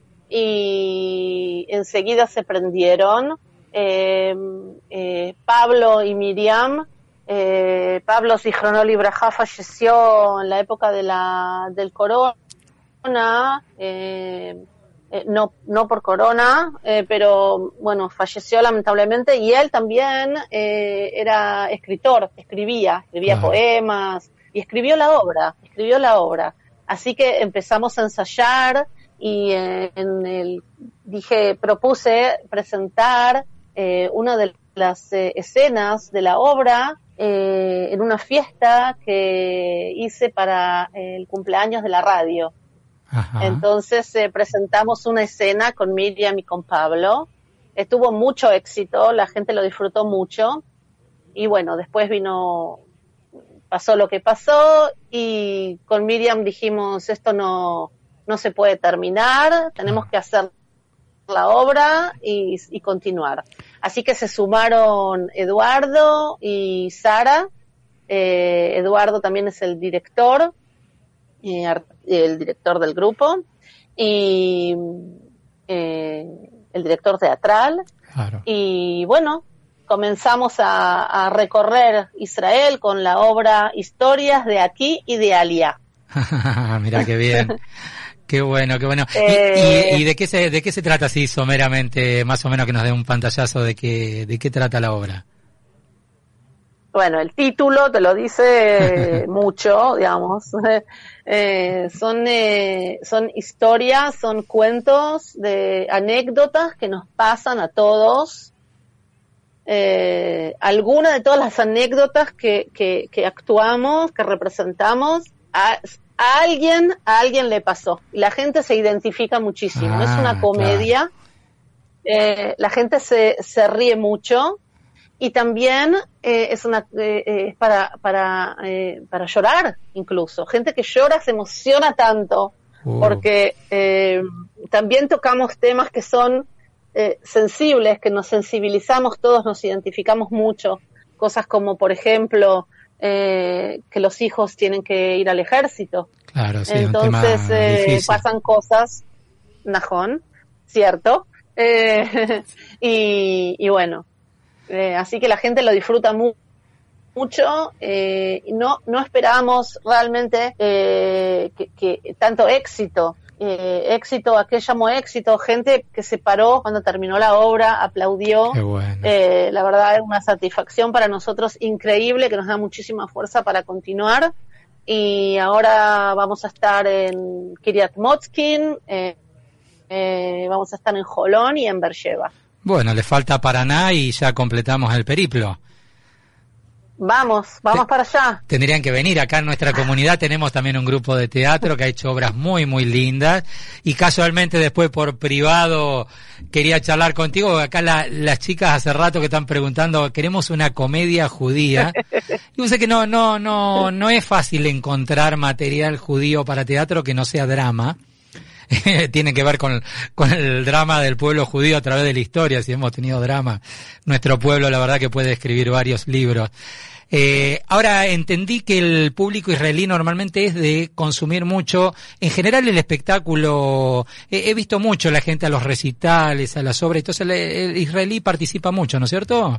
y enseguida se prendieron. Eh, eh, Pablo y Miriam, eh, Pablo Zichrono Libraja falleció en la época de la del corona, eh, eh, no no por corona, eh, pero bueno, falleció lamentablemente, y él también eh, era escritor, escribía, escribía uh-huh. poemas, y escribió la obra, escribió la obra. Así que empezamos a ensayar y eh, en el, dije, propuse presentar eh, una de las eh, escenas de la obra eh, en una fiesta que hice para eh, el cumpleaños de la radio. Ajá. Entonces eh, presentamos una escena con Miriam y con Pablo. Eh, tuvo mucho éxito, la gente lo disfrutó mucho. Y bueno, después vino, pasó lo que pasó, y con Miriam dijimos, esto no, no se puede terminar, tenemos que hacer la obra y, y continuar. Así que se sumaron Eduardo y Sara. Eh, Eduardo también es el director, eh, el director del grupo, y eh, el director teatral. Claro. Y bueno, comenzamos a, a recorrer Israel con la obra Historias de aquí y de Aliyah. Mira qué bien. Qué bueno, qué bueno. Eh, ¿Y, y, y de qué se de qué se trata así someramente, más o menos, que nos dé un pantallazo de qué de qué trata la obra? Bueno, el título te lo dice mucho, digamos. Eh, son eh, son historias, son cuentos de anécdotas que nos pasan a todos. Eh, algunas de todas las anécdotas que, que, que actuamos, que representamos, a, a alguien, a alguien le pasó. Y la gente se identifica muchísimo. Ah, es una comedia. Claro. Eh, la gente se, se ríe mucho. Y también eh, es una eh, eh, para para eh, para llorar, incluso. Gente que llora, se emociona tanto, uh. porque eh, también tocamos temas que son eh, sensibles, que nos sensibilizamos todos, nos identificamos mucho. Cosas como, por ejemplo, eh, que los hijos tienen que ir al ejército. Claro, sí, entonces eh, pasan cosas, Najón, cierto, eh, y, y bueno. Eh, así que la gente lo disfruta mu- mucho. Eh, no no esperábamos realmente eh, que, que tanto éxito. Eh, éxito, ¿a qué llamo éxito? Gente que se paró cuando terminó la obra, aplaudió. Qué bueno. Eh, la verdad es una satisfacción para nosotros increíble, que nos da muchísima fuerza para continuar. Y ahora vamos a estar en Kiryat Motzkin, eh, eh, vamos a estar en Jolón y en Beersheba. Bueno, le falta Paraná y ya completamos el periplo. Vamos, vamos Te, para allá. Tendrían que venir. Acá en nuestra comunidad tenemos también un grupo de teatro que ha hecho obras muy, muy lindas. Y casualmente después por privado quería charlar contigo. Acá la, las chicas hace rato que están preguntando, queremos una comedia judía. Y yo sé que no, no, no, no es fácil encontrar material judío para teatro que no sea drama. Tiene que ver con, con el drama del pueblo judío a través de la historia. Si hemos tenido drama, nuestro pueblo la verdad que puede escribir varios libros. Eh, ahora entendí que el público israelí normalmente es de consumir mucho, en general el espectáculo. Eh, he visto mucho la gente a los recitales, a las obras, entonces el, el israelí participa mucho, ¿no es cierto?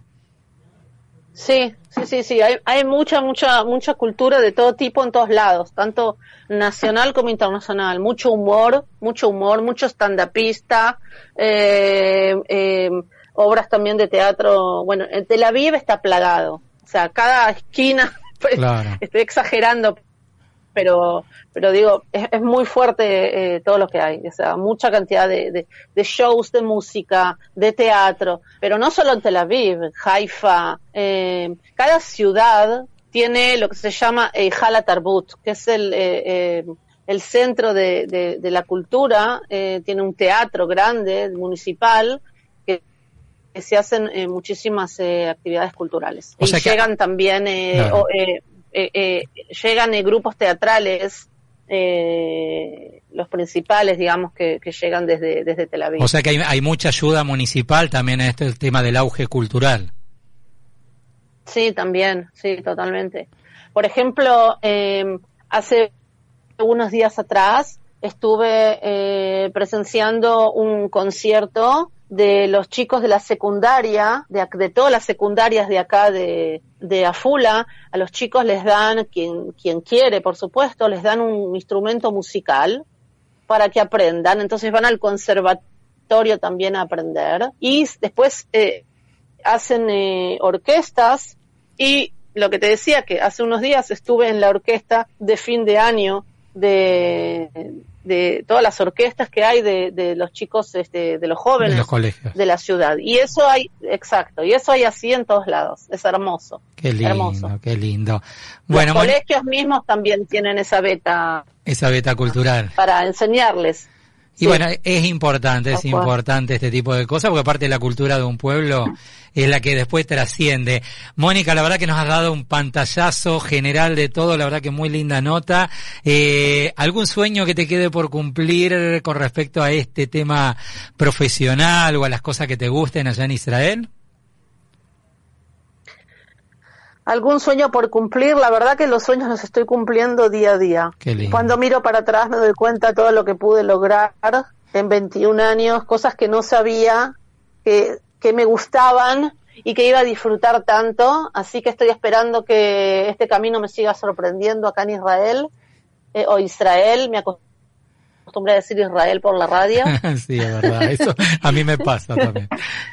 Sí, sí, sí, sí, hay, hay mucha, mucha, mucha cultura de todo tipo en todos lados, tanto nacional como internacional, mucho humor, mucho humor, mucho stand-upista, eh, eh, obras también de teatro. Bueno, en Tel Aviv está plagado, o sea, cada esquina, claro. Estoy exagerando, pero pero digo, es, es muy fuerte eh, todo lo que hay, o sea, mucha cantidad de, de, de shows de música, de teatro, pero no solo en Tel Aviv, Haifa, eh, cada ciudad tiene lo que se llama Eichal HaTarbut, que es el eh, eh, el centro de, de, de la cultura, eh, tiene un teatro grande, municipal, que, que se hacen eh, muchísimas eh, actividades culturales. O y sea llegan que... también, eh, claro. o, eh, eh, eh, llegan eh, grupos teatrales eh, los principales, digamos, que, que llegan desde, desde Tel Aviv. O sea que hay, hay mucha ayuda municipal también en este el tema del auge cultural. Sí, también, sí, totalmente. Por ejemplo, eh, hace unos días atrás estuve eh, presenciando un concierto de los chicos de la secundaria, de, de todas las secundarias de acá de, de Afula. A los chicos les dan, quien, quien quiere, por supuesto, les dan un instrumento musical para que aprendan. Entonces van al conservatorio también a aprender. Y después eh, hacen eh, orquestas. Y lo que te decía, que hace unos días estuve en la orquesta de fin de año de... de todas las orquestas que hay de, de los chicos, este, de los jóvenes de los colegios de la ciudad. Y eso hay, exacto, y eso hay así en todos lados. Es hermoso. Qué lindo, hermoso. Qué lindo. Bueno, los colegios mismos también tienen esa beta. Esa beta cultural. Para enseñarles. Y sí. Bueno, es importante, es importante este tipo de cosas, porque aparte de la cultura de un pueblo es la que después trasciende. Mónica, la verdad que nos has dado un pantallazo general de todo, la verdad que muy linda nota. Eh, ¿Algún sueño que te quede por cumplir con respecto a este tema profesional o a las cosas que te gusten allá en Israel? Algún sueño por cumplir, la verdad que los sueños los estoy cumpliendo día a día. Qué lindo. Cuando miro para atrás me doy cuenta de todo lo que pude lograr en veintiún años, cosas que no sabía, que, que me gustaban y que iba a disfrutar tanto, así que estoy esperando que este camino me siga sorprendiendo acá en Israel, eh, o Israel, me acostumbré a decir Israel por la radio. Sí, es verdad, eso a mí me pasa también.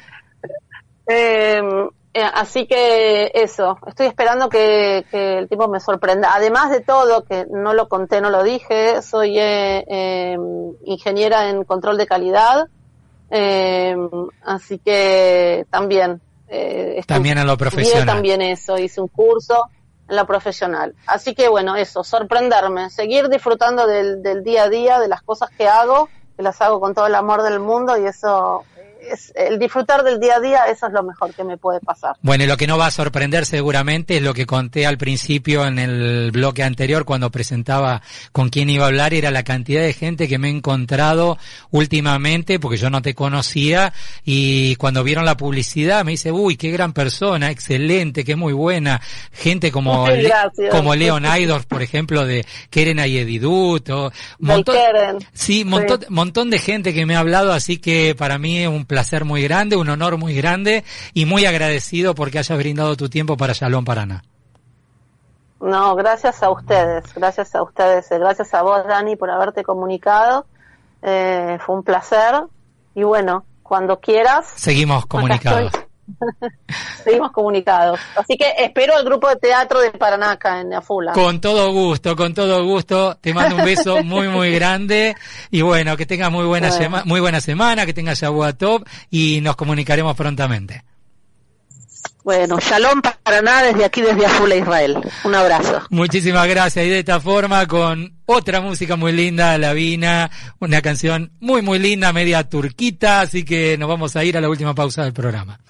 eh, Eh, así que eso, estoy esperando que, que el tipo me sorprenda. Además de todo, que no lo conté, no lo dije, soy eh, eh, ingeniera en control de calidad, eh, así que también. Eh, también en lo profesional. También eso, hice un curso en lo profesional. Así que bueno, eso, sorprenderme, seguir disfrutando del, del día a día, de las cosas que hago, que las hago con todo el amor del mundo y eso... Es el disfrutar del día a día, eso es lo mejor que me puede pasar. Bueno, y lo que no va a sorprender seguramente es lo que conté al principio en el bloque anterior cuando presentaba con quién iba a hablar, era la cantidad de gente que me he encontrado últimamente, porque yo no te conocía, y cuando vieron la publicidad me dice, uy, qué gran persona, excelente, qué muy buena, gente como Le, como Leon Aidorf, por ejemplo, de Keren Ayedidut, o montón, sí, montón, sí. montón de gente que me ha hablado, así que para mí es un placer muy grande, un honor muy grande y muy agradecido porque hayas brindado tu tiempo para Shalom Paraná. No, gracias a ustedes, gracias a ustedes, gracias a vos, Dani, por haberte comunicado. Eh, fue un placer y bueno, cuando quieras. Seguimos comunicados. Seguimos comunicados. Así que espero al grupo de teatro de Paraná acá en Afula. Con todo gusto, con todo gusto. Te mando un beso muy, muy grande. Y bueno, que tengas muy buena, bueno. sema, muy buena semana, que tengas Shabbat Tov y nos comunicaremos prontamente. Bueno, Shalom Paraná desde aquí, desde Afula, Israel. Un abrazo. Muchísimas gracias. Y de esta forma, con otra música muy linda, Lavina, una canción muy, muy linda, media turquita. Así que nos vamos a ir a la última pausa del programa.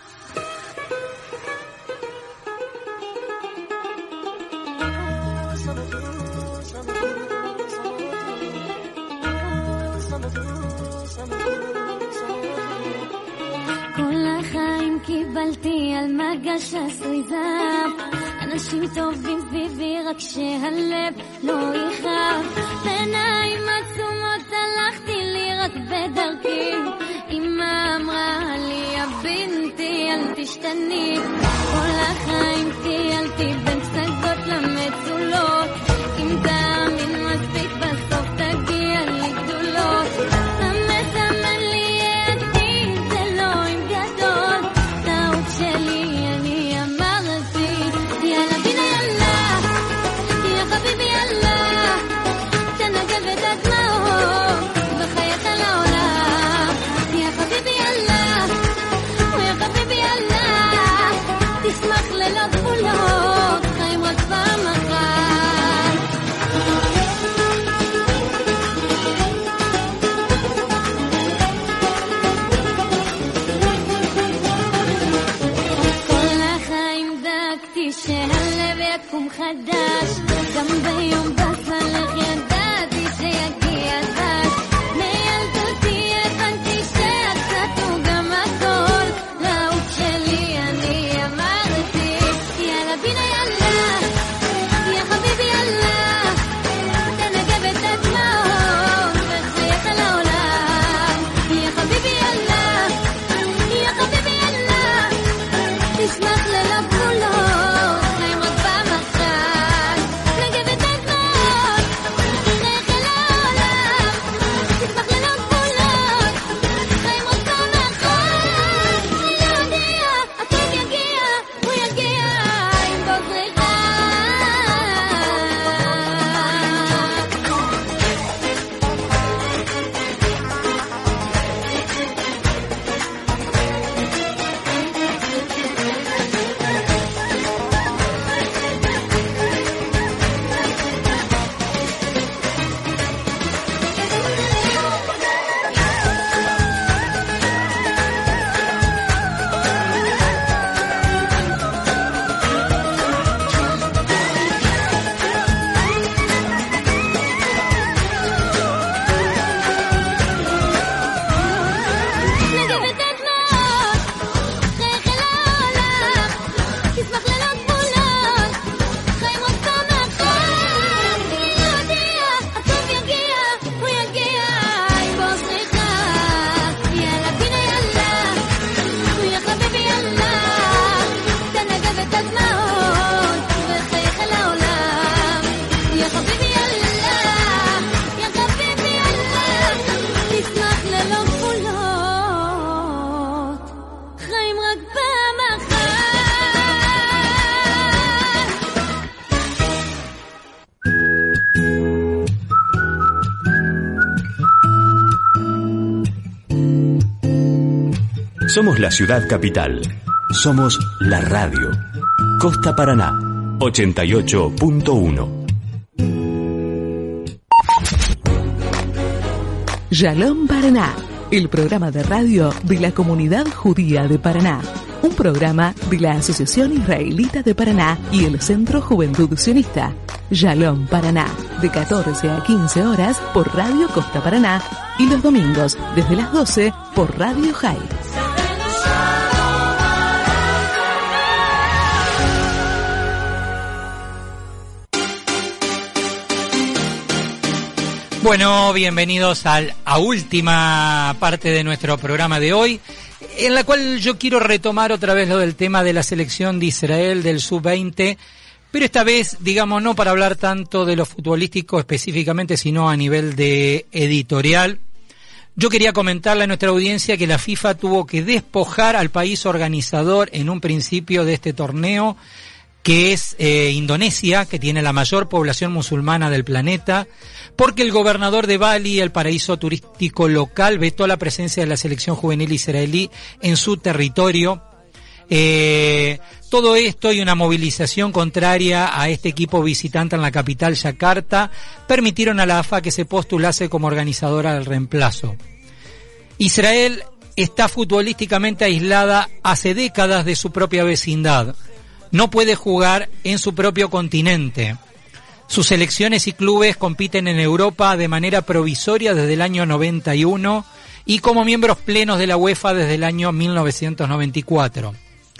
קיבלתי על מגש עשוי זהב אנשים טובים סביבי רק שהלב לא יכאב בעיניים עצומות הלכתי לי רק בדרכי אמא אמרה לי הבינתי אל תשתני כל החיים טיילתי בין פסגות למצולות אם תאמין מספיק בסוף תגיע לי גדולות המסמן לי העתיד זה לא עם גדול שלי אני אמרתי יאללה בינה יאללה יא חביבי יאללה תנגב את הדמעות וחייך לעולם יא חביבי יאללה יא חביבי יאללה תשמח ללא גבולות חיים רק Somos la ciudad capital. Somos la radio. Costa Paraná, ochenta y ocho punto uno. Shalom Paraná, el programa de radio de la comunidad judía de Paraná. Un programa de la Asociación Israelita de Paraná y el Centro Juventud Sionista. Shalom Paraná, de catorce a quince horas por Radio Costa Paraná y los domingos desde las doce por Radio High. Bueno, bienvenidos al, a última parte de nuestro programa de hoy, en la cual yo quiero retomar otra vez lo del tema de la selección de Israel del sub veinte, pero esta vez, digamos, no para hablar tanto de lo futbolístico específicamente, sino a nivel de editorial. Yo quería comentarle a nuestra audiencia que la FIFA tuvo que despojar al país organizador en un principio de este torneo, que es eh, Indonesia, que tiene la mayor población musulmana del planeta, porque el gobernador de Bali, el paraíso turístico local, vetó la presencia de la selección juvenil israelí en su territorio. Eh, todo esto y una movilización contraria a este equipo visitante en la capital, Yakarta, permitieron a la A F A que se postulase como organizadora del reemplazo. Israel está futbolísticamente aislada hace décadas de su propia vecindad. No puede jugar en su propio continente. Sus selecciones y clubes compiten en Europa de manera provisoria desde el año noventa y uno y como miembros plenos de la UEFA desde el año mil novecientos noventa y cuatro.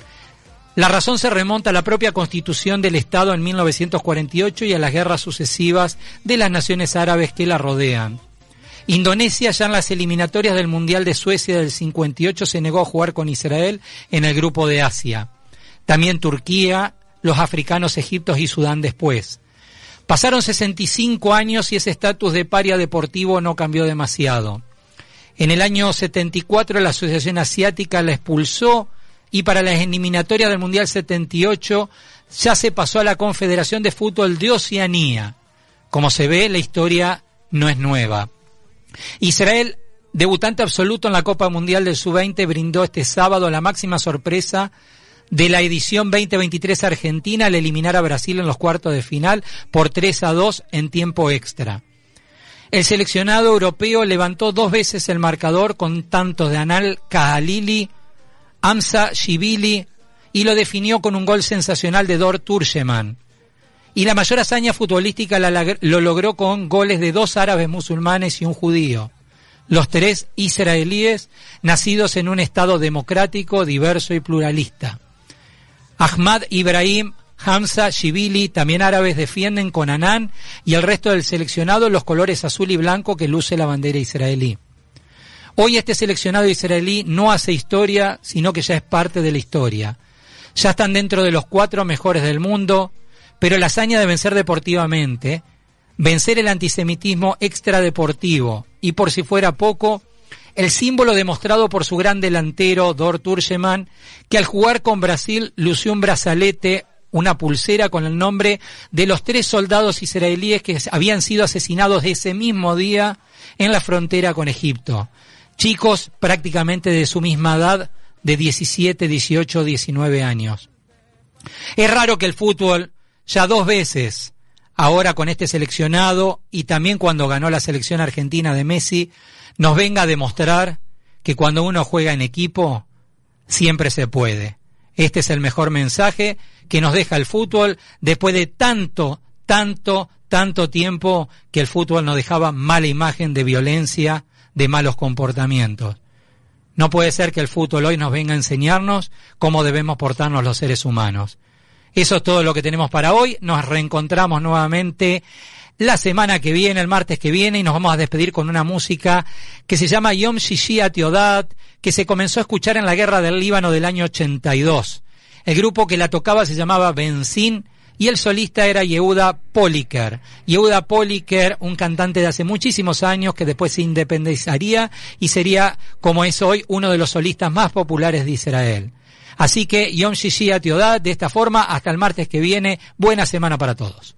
La razón se remonta a la propia constitución del Estado en mil novecientos cuarenta y ocho y a las guerras sucesivas de las naciones árabes que la rodean. Indonesia ya en las eliminatorias del Mundial de Suecia del cincuenta y ocho se negó a jugar con Israel en el grupo de Asia. También Turquía, los africanos Egipto y Sudán después. Pasaron sesenta y cinco años y ese estatus de paria deportivo no cambió demasiado. En el año setenta y cuatro la Asociación Asiática la expulsó y para las eliminatorias del Mundial setenta y ocho ya se pasó a la Confederación de Fútbol de Oceanía. Como se ve, la historia no es nueva. Israel, debutante absoluto en la Copa Mundial del sub veinte, brindó este sábado la máxima sorpresa de la edición veinte veintitrés Argentina al eliminar a Brasil en los cuartos de final por tres a dos en tiempo extra. El seleccionado europeo levantó dos veces el marcador con tantos de Anal Kahalili, Hamza Shibili y lo definió con un gol sensacional de Dor Turcheman. Y la mayor hazaña futbolística la, la, lo logró con goles de dos árabes musulmanes y un judío. Los tres israelíes nacidos en un estado democrático, diverso y pluralista. Ahmad Ibrahim, Hamza Shibili, también árabes, defienden con Anán y el resto del seleccionado los colores azul y blanco que luce la bandera israelí. Hoy este seleccionado israelí no hace historia, sino que ya es parte de la historia. Ya están dentro de los cuatro mejores del mundo, pero la hazaña de vencer deportivamente, vencer el antisemitismo extradeportivo y por si fuera poco, el símbolo demostrado por su gran delantero, Dor Turcheman, que al jugar con Brasil lució un brazalete, una pulsera con el nombre de los tres soldados israelíes que habían sido asesinados ese mismo día en la frontera con Egipto. Chicos prácticamente de su misma edad, de diecisiete, dieciocho, diecinueve años. Es raro que el fútbol, ya dos veces, ahora con este seleccionado y también cuando ganó la selección argentina de Messi, nos venga a demostrar que cuando uno juega en equipo, siempre se puede. Este es el mejor mensaje que nos deja el fútbol después de tanto, tanto, tanto tiempo que el fútbol nos dejaba mala imagen de violencia, de malos comportamientos. No puede ser que el fútbol hoy nos venga a enseñarnos cómo debemos portarnos los seres humanos. Eso es todo lo que tenemos para hoy. Nos reencontramos nuevamente la semana que viene, el martes que viene, y nos vamos a despedir con una música que se llama Yom Shishi Atiodat, que se comenzó a escuchar en la guerra del Líbano del año ochenta y dos. El grupo que la tocaba se llamaba Benzín y el solista era Yehuda Poliker. Yehuda Poliker, un cantante de hace muchísimos años que después se independizaría y sería, como es hoy, uno de los solistas más populares de Israel. Así que Yom Shishi Atiodat, de esta forma, hasta el martes que viene. Buena semana para todos.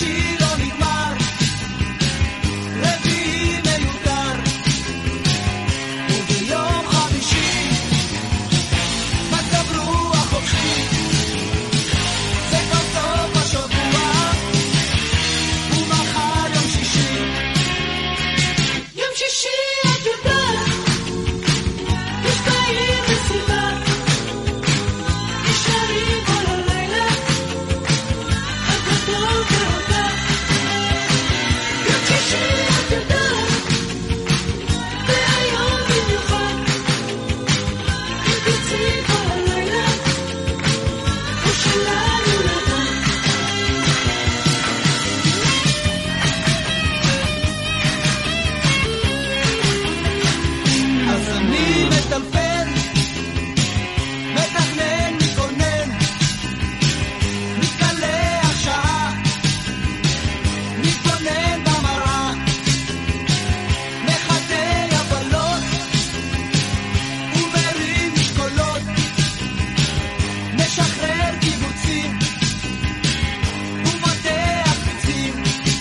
השיר לא נגמר, רביעי מיותר, וביום חמישי מצב רוח חופשי, זה כבר סוף השבוע, ומחר יום שישי. יום שישי את יודעת, יש בעיר מסיבה, תישארי כל הלילה, את בטוח ואותה. יום שישי את יודעת, והיום במיוחד, אם תצאי כל הלילה, הוא שלנו לבד. אז אני מטלפן, מתכנן, מתכונן, מתקלח שעה, מתבונן במראה, מחטא יבלות ומרים משקולות, משחרר קיבוצים ומותח ביצים,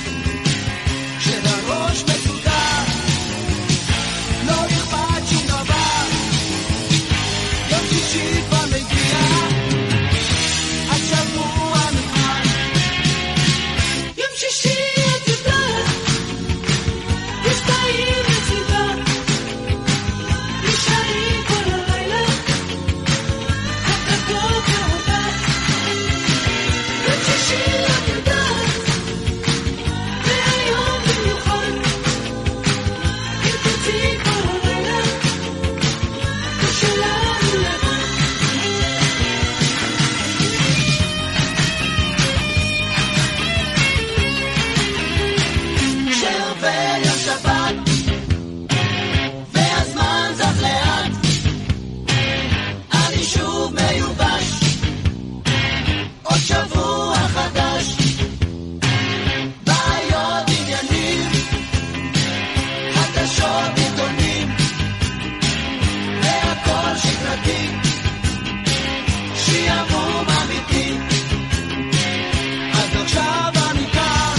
כשהראש מסודר לא אכפת שום דבר. יום שישי כבר מגיע, השבוע נגמר. יום שישי את יודעת, יש בעיר מסיבה, תישארי כל הלילה, את בטוח ואותה. יום שישי את יודעת, והיום במיוחד, אם תצאי כל הלילה, הוא שלנו לבד. שעובר יום שבת והזמן זז לאט, אני שוב מיובש, עוד שבוע חדש, בעיות עניינים, חדשות עיתונים, והכל שגרתי, שיעמום אמיתי. אז עכשיו אני כאן,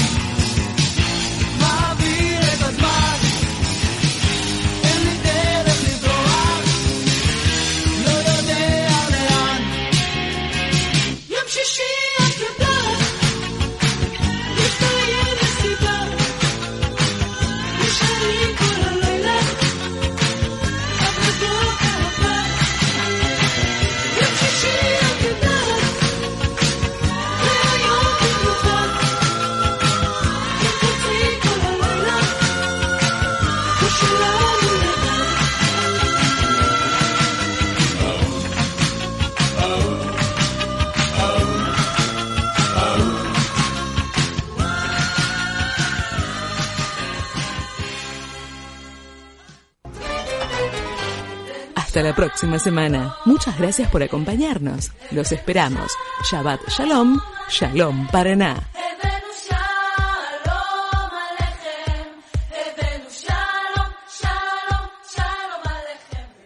מעביר את הזמן, אין לי דרך לברוח, לא יודע לאן. יום שישי את יודעת, יש בעיר מסיבה, תישארי כל הלילה, את בטוח ואותה. יום שישי את יודעת, והיום במיוחד, אם תצאי כל הלילה, הוא שלנו לבד. Hasta la próxima semana. Muchas gracias por acompañarnos. Los esperamos. Shabbat Shalom. Shalom Paraná.